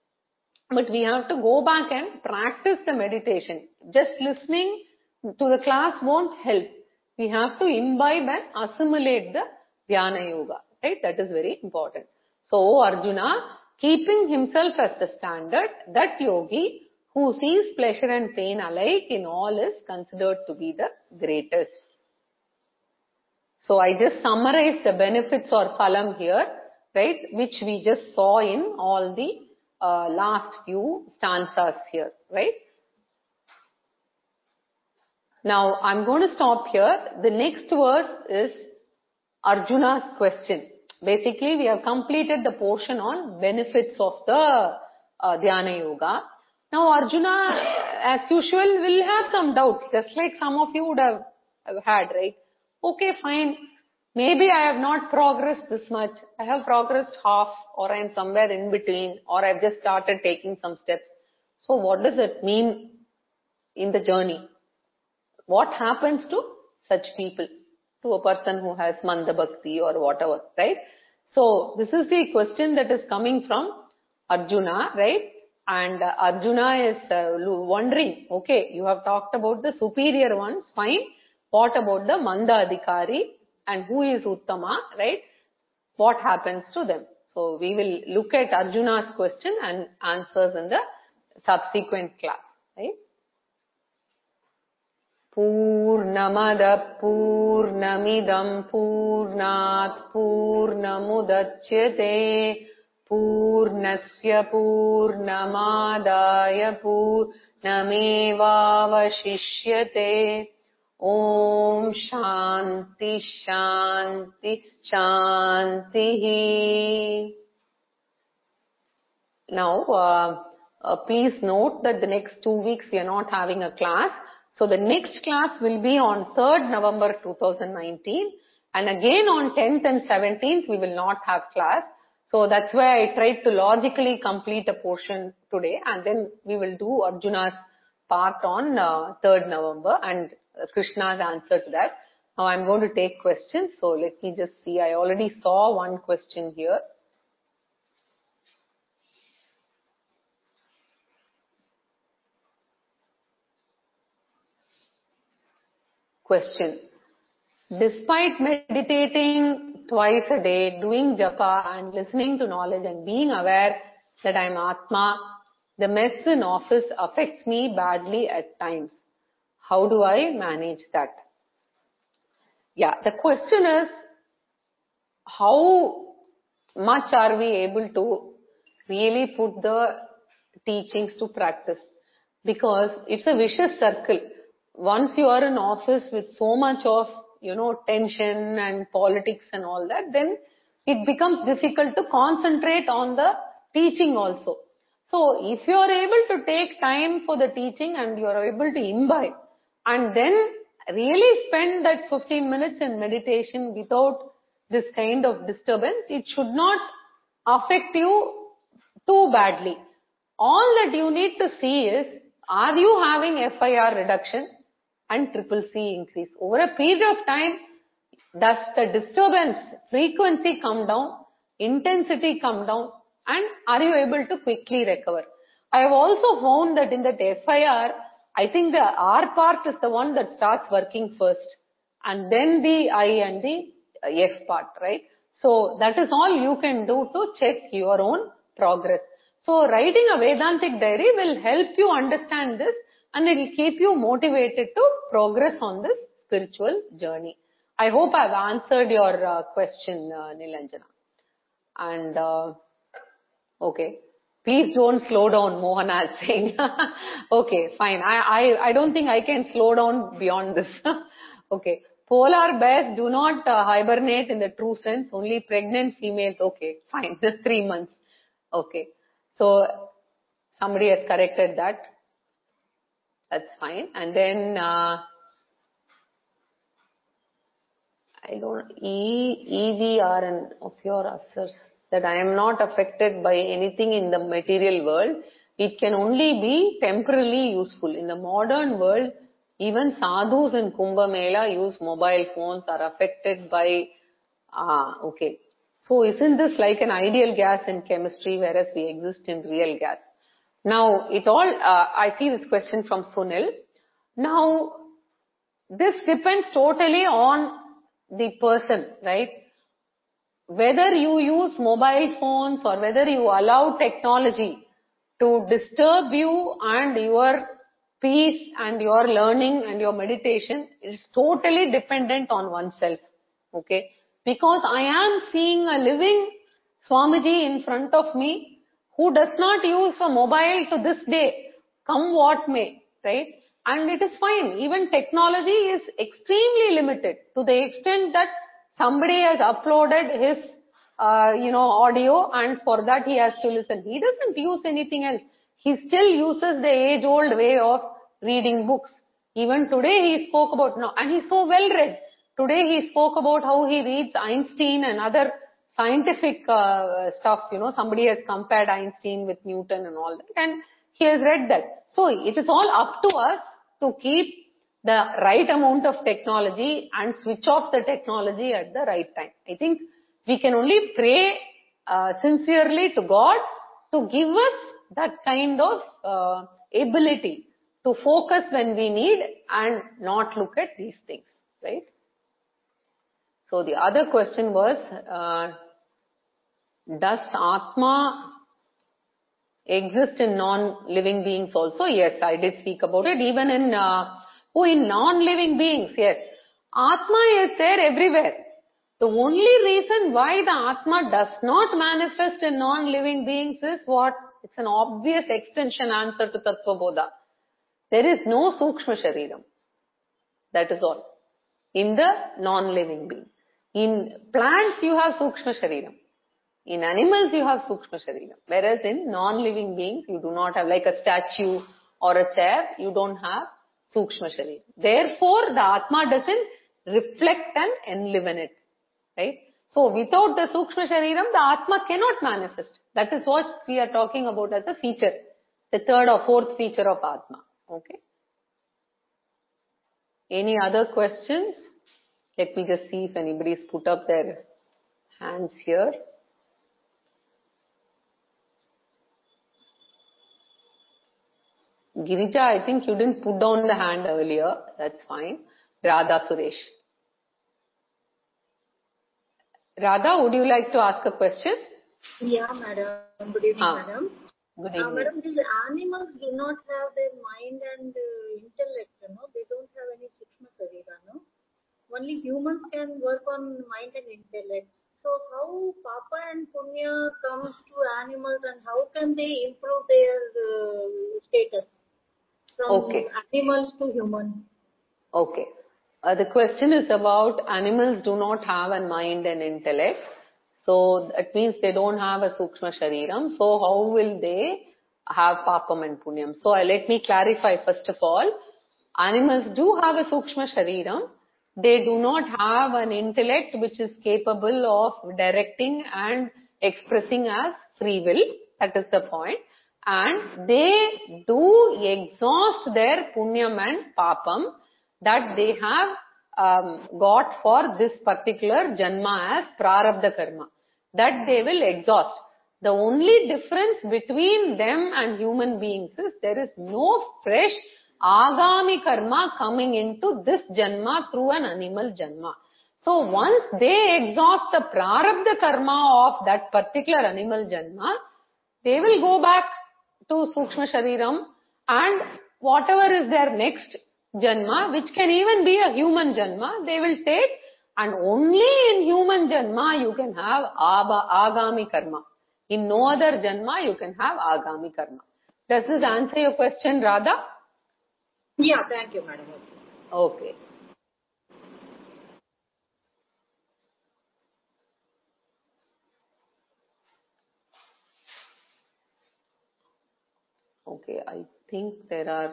But we have to go back and practice the meditation. Just listening to the class won't help. We have to imbibe and assimilate the Dhyana Yoga, right? That is very important. So, Arjuna, keeping himself as the standard, that yogi who sees pleasure and pain alike in all is considered to be the greatest. So, I just summarized the benefits or phalam here, right? Which we just saw in all the last few stanzas here, right? Now, I'm going to stop here. The next verse is Arjuna's question. Basically, we have completed the portion on benefits of the Dhyana Yoga. Now, Arjuna, as usual, will have some doubts, just like some of you would have had, right? Okay, fine. Maybe I have not progressed this much. I have progressed half, or I am somewhere in between, or I have just started taking some steps. So, what does it mean in the journey? What happens to such people? To a person who has Manda Bhakti or whatever, right? So, this is the question that is coming from Arjuna, right? And Arjuna is wondering, okay, you have talked about the superior ones, fine. What about the Manda Adhikari and who is Uttama, right? What happens to them? So, we will look at Arjuna's question and answers in the subsequent class, right? Purnamada Purnamidam Purnat Purnamudachyate Purnasya Purnamadaya Purnamevavashishyate. Om Shanti Shanti Shanti. Now, please note that the next 2 weeks we are not having a class. So the next class will be on 3rd November 2019, and again on 10th and 17th we will not have class. So that's why I tried to logically complete a portion today, and then we will do Arjuna's part on 3rd November and Krishna's answer to that. Now I'm going to take questions. So let me just see. I already saw one question here. Question. Despite meditating twice a day, doing japa and listening to knowledge and being aware that I am Atma, the mess in office affects me badly at times. How do I manage that? Yeah, the question is, how much are we able to really put the teachings to practice? Because it's a vicious circle. Once you are in office with so much of, tension and politics and all that, then it becomes difficult to concentrate on the teaching also. So if you are able to take time for the teaching and you are able to imbibe and then really spend that 15 minutes in meditation without this kind of disturbance, it should not affect you too badly. All that you need to see is, are you having FIR reduction and triple C increase? Over a period of time, does the disturbance frequency come down, intensity come down, and are you able to quickly recover? I have also found that in that FIR, I think the R part is the one that starts working first, and then the I and the F part, right? So that is all you can do to check your own progress. So writing a Vedantic diary will help you understand this, and it will keep you motivated to progress on this spiritual journey. I hope I have answered your question, Nilanjana. And okay, please don't slow down, Mohana is saying. Okay, fine. I don't think I can slow down beyond this. Okay. Polar bears do not hibernate in the true sense, only pregnant females. Okay, fine. Just 3 months. Okay. So somebody has corrected that. That's fine. And then EVRN of your answers, that I am not affected by anything in the material world. It can only be temporarily useful. In the modern world, even sadhus in Kumbh Mela use mobile phones, are affected by, okay. So isn't this like an ideal gas in chemistry, whereas we exist in real gas? Now, I see this question from Sunil. Now, this depends totally on the person, right? Whether you use mobile phones or whether you allow technology to disturb you and your peace and your learning and your meditation is totally dependent on oneself, okay? Because I am seeing a living Swamiji in front of me who does not use a mobile to this day, come what may, right? And it is fine. Even technology is extremely limited to the extent that somebody has uploaded his, audio, and for that he has to listen. He doesn't use anything else. He still uses the age-old way of reading books. Even today he spoke about, and he's so well read. Today he spoke about how he reads Einstein and other scientific stuff. Somebody has compared Einstein with Newton and all that, and he has read that. So it is all up to us to keep the right amount of technology and switch off the technology at the right time. I think we can only pray sincerely to God to give us that kind of ability to focus when we need and not look at these things, right? So the other question was, does Atma exist in non-living beings also? Yes, I did speak about it. Even in non-living beings, yes. Atma is there everywhere. The only reason why the Atma does not manifest in non-living beings is what? It's an obvious extension answer to Tattva Bodha. There is no Sukshma Shariram. That is all. In the non-living being. In plants you have Sukshma Shariram. In animals you have Sukshma Shariram. Whereas in non-living beings you do not have, like a statue or a chair, you don't have Sukshma Shariram. Therefore the Atma doesn't reflect and enliven it. Right? So without the Sukshma Shariram, the Atma cannot manifest. That is what we are talking about as a feature. The third or fourth feature of Atma. Okay? Any other questions? Let me just see if anybody's put up their hands here. Girija, I think you didn't put down the hand earlier. That's fine. Radha Suresh. Radha, would you like to ask a question? Yeah, madam. Good evening, madam. Good evening. Madam, these animals do not have their mind and intellect, They don't have any Sukshma Sharira, Only humans can work on mind and intellect. So how Papa and Punya comes to animals and how can they improve their status from animals to humans? Okay. The question is about animals do not have a mind and intellect. So it means they don't have a Sukshma Shariram. So how will they have Papam and Punyam? So let me clarify first of all. Animals do have a Sukshma Shariram. They do not have an intellect which is capable of directing and expressing as free will. That is the point. And they do exhaust their Punyam and Papam that they have got for this particular Janma as Prarabdha Karma. That they will exhaust. The only difference between them and human beings is there is no fresh Agami Karma coming into this Janma through an animal Janma. So once they exhaust the Prarabdha Karma of that particular animal Janma, they will go back to Sukshma Shariram and whatever is their next Janma, which can even be a human Janma, they will take, and only in human Janma you can have Agami Karma. In no other Janma you can have Agami Karma. Does this answer your question, Radha? Yeah, thank you, madam. Okay. Okay, I think there are...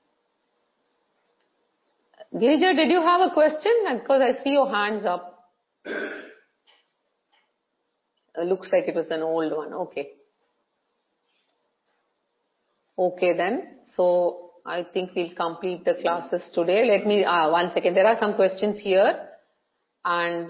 Girija, did you have a question? Because I see your hands up. Looks like it was an old one. Okay. Okay then. So I think we'll complete the classes today. Let me, one second. There are some questions here. And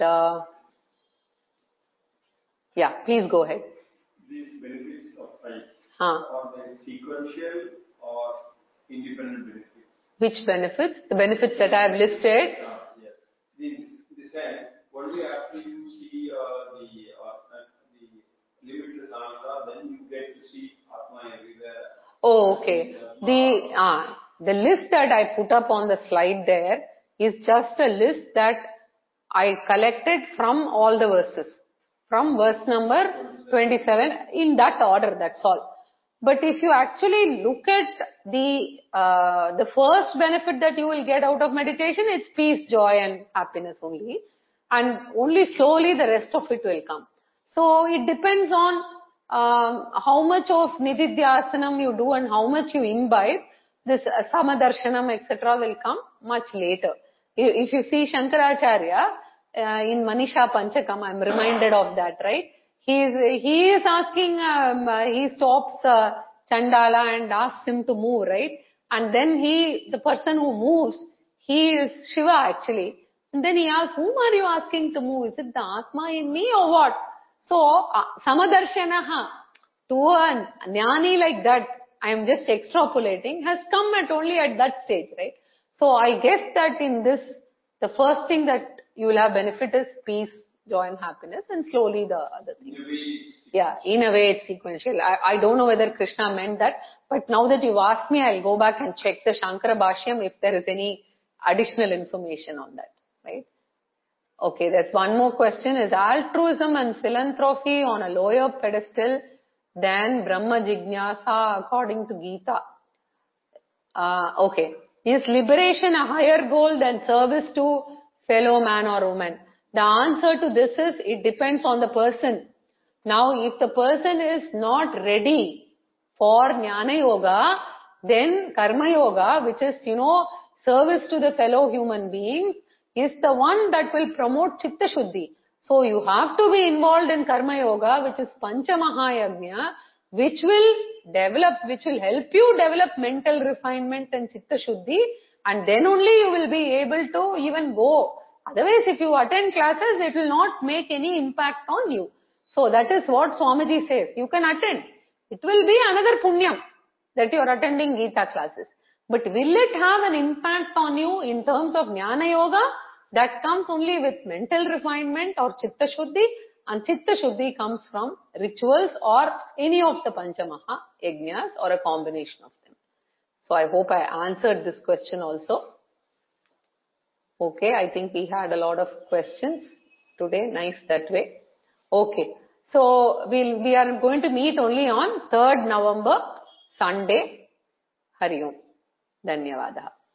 yeah, please go ahead. These benefits of life, are they sequential or independent benefits? Which benefits? The benefits that I have listed? Yes. The sense, only after you see the limitless Ananda, then you get to see Atma everywhere. Oh, okay. The list that I put up on the slide there is just a list that I collected from all the verses. From verse number 27, in that order, that's all. But if you actually look at the first benefit that you will get out of meditation, it's peace, joy and happiness only. And only slowly the rest of it will come. So it depends on how much of Nididhyasanam you do and how much you imbibe. This Samadarshanam, etc. will come much later. If you see Shankaracharya in Manisha Panchakam, I'm reminded of that, right? He is asking, he stops Chandala and asks him to move, right? And then the person who moves, he is Shiva actually. And then he asks, whom are you asking to move? Is it the Atma in me or what? So, Samadarshanaha, to a jnani like that, I am just extrapolating, has come only at that stage, right? So, I guess that in this, the first thing that you will have benefit is peace, joy and happiness, and slowly the other things. Yeah, in a way it's sequential. I don't know whether Krishna meant that, but now that you've asked me, I'll go back and check the Shankara Bhashyam if there is any additional information on that, right? Okay, there's one more question. Is altruism and philanthropy on a lower pedestal than Brahma Jignasa according to Gita? Okay. Is liberation a higher goal than service to fellow man or woman? The answer to this is, it depends on the person. Now, if the person is not ready for Jnana Yoga, then Karma Yoga, which is, service to the fellow human beings, is the one that will promote Chitta Shuddhi. So, you have to be involved in Karma Yoga, which is Pancha Mahayagna, which will help you develop mental refinement and Chitta Shuddhi, and then only you will be able to even go. Otherwise, if you attend classes, it will not make any impact on you. So, that is what Swamiji says. You can attend. It will be another punyam that you are attending Gita classes. But will it have an impact on you in terms of Jnana Yoga? That comes only with mental refinement or Chitta Shuddhi, and Chitta Shuddhi comes from rituals or any of the Panchamaha Yajnas or a combination of them. So I hope I answered this question also. Okay, I think we had a lot of questions today. Nice that way. Okay, so we are going to meet only on 3rd November, Sunday. Hari Om. Dhanyavadaha.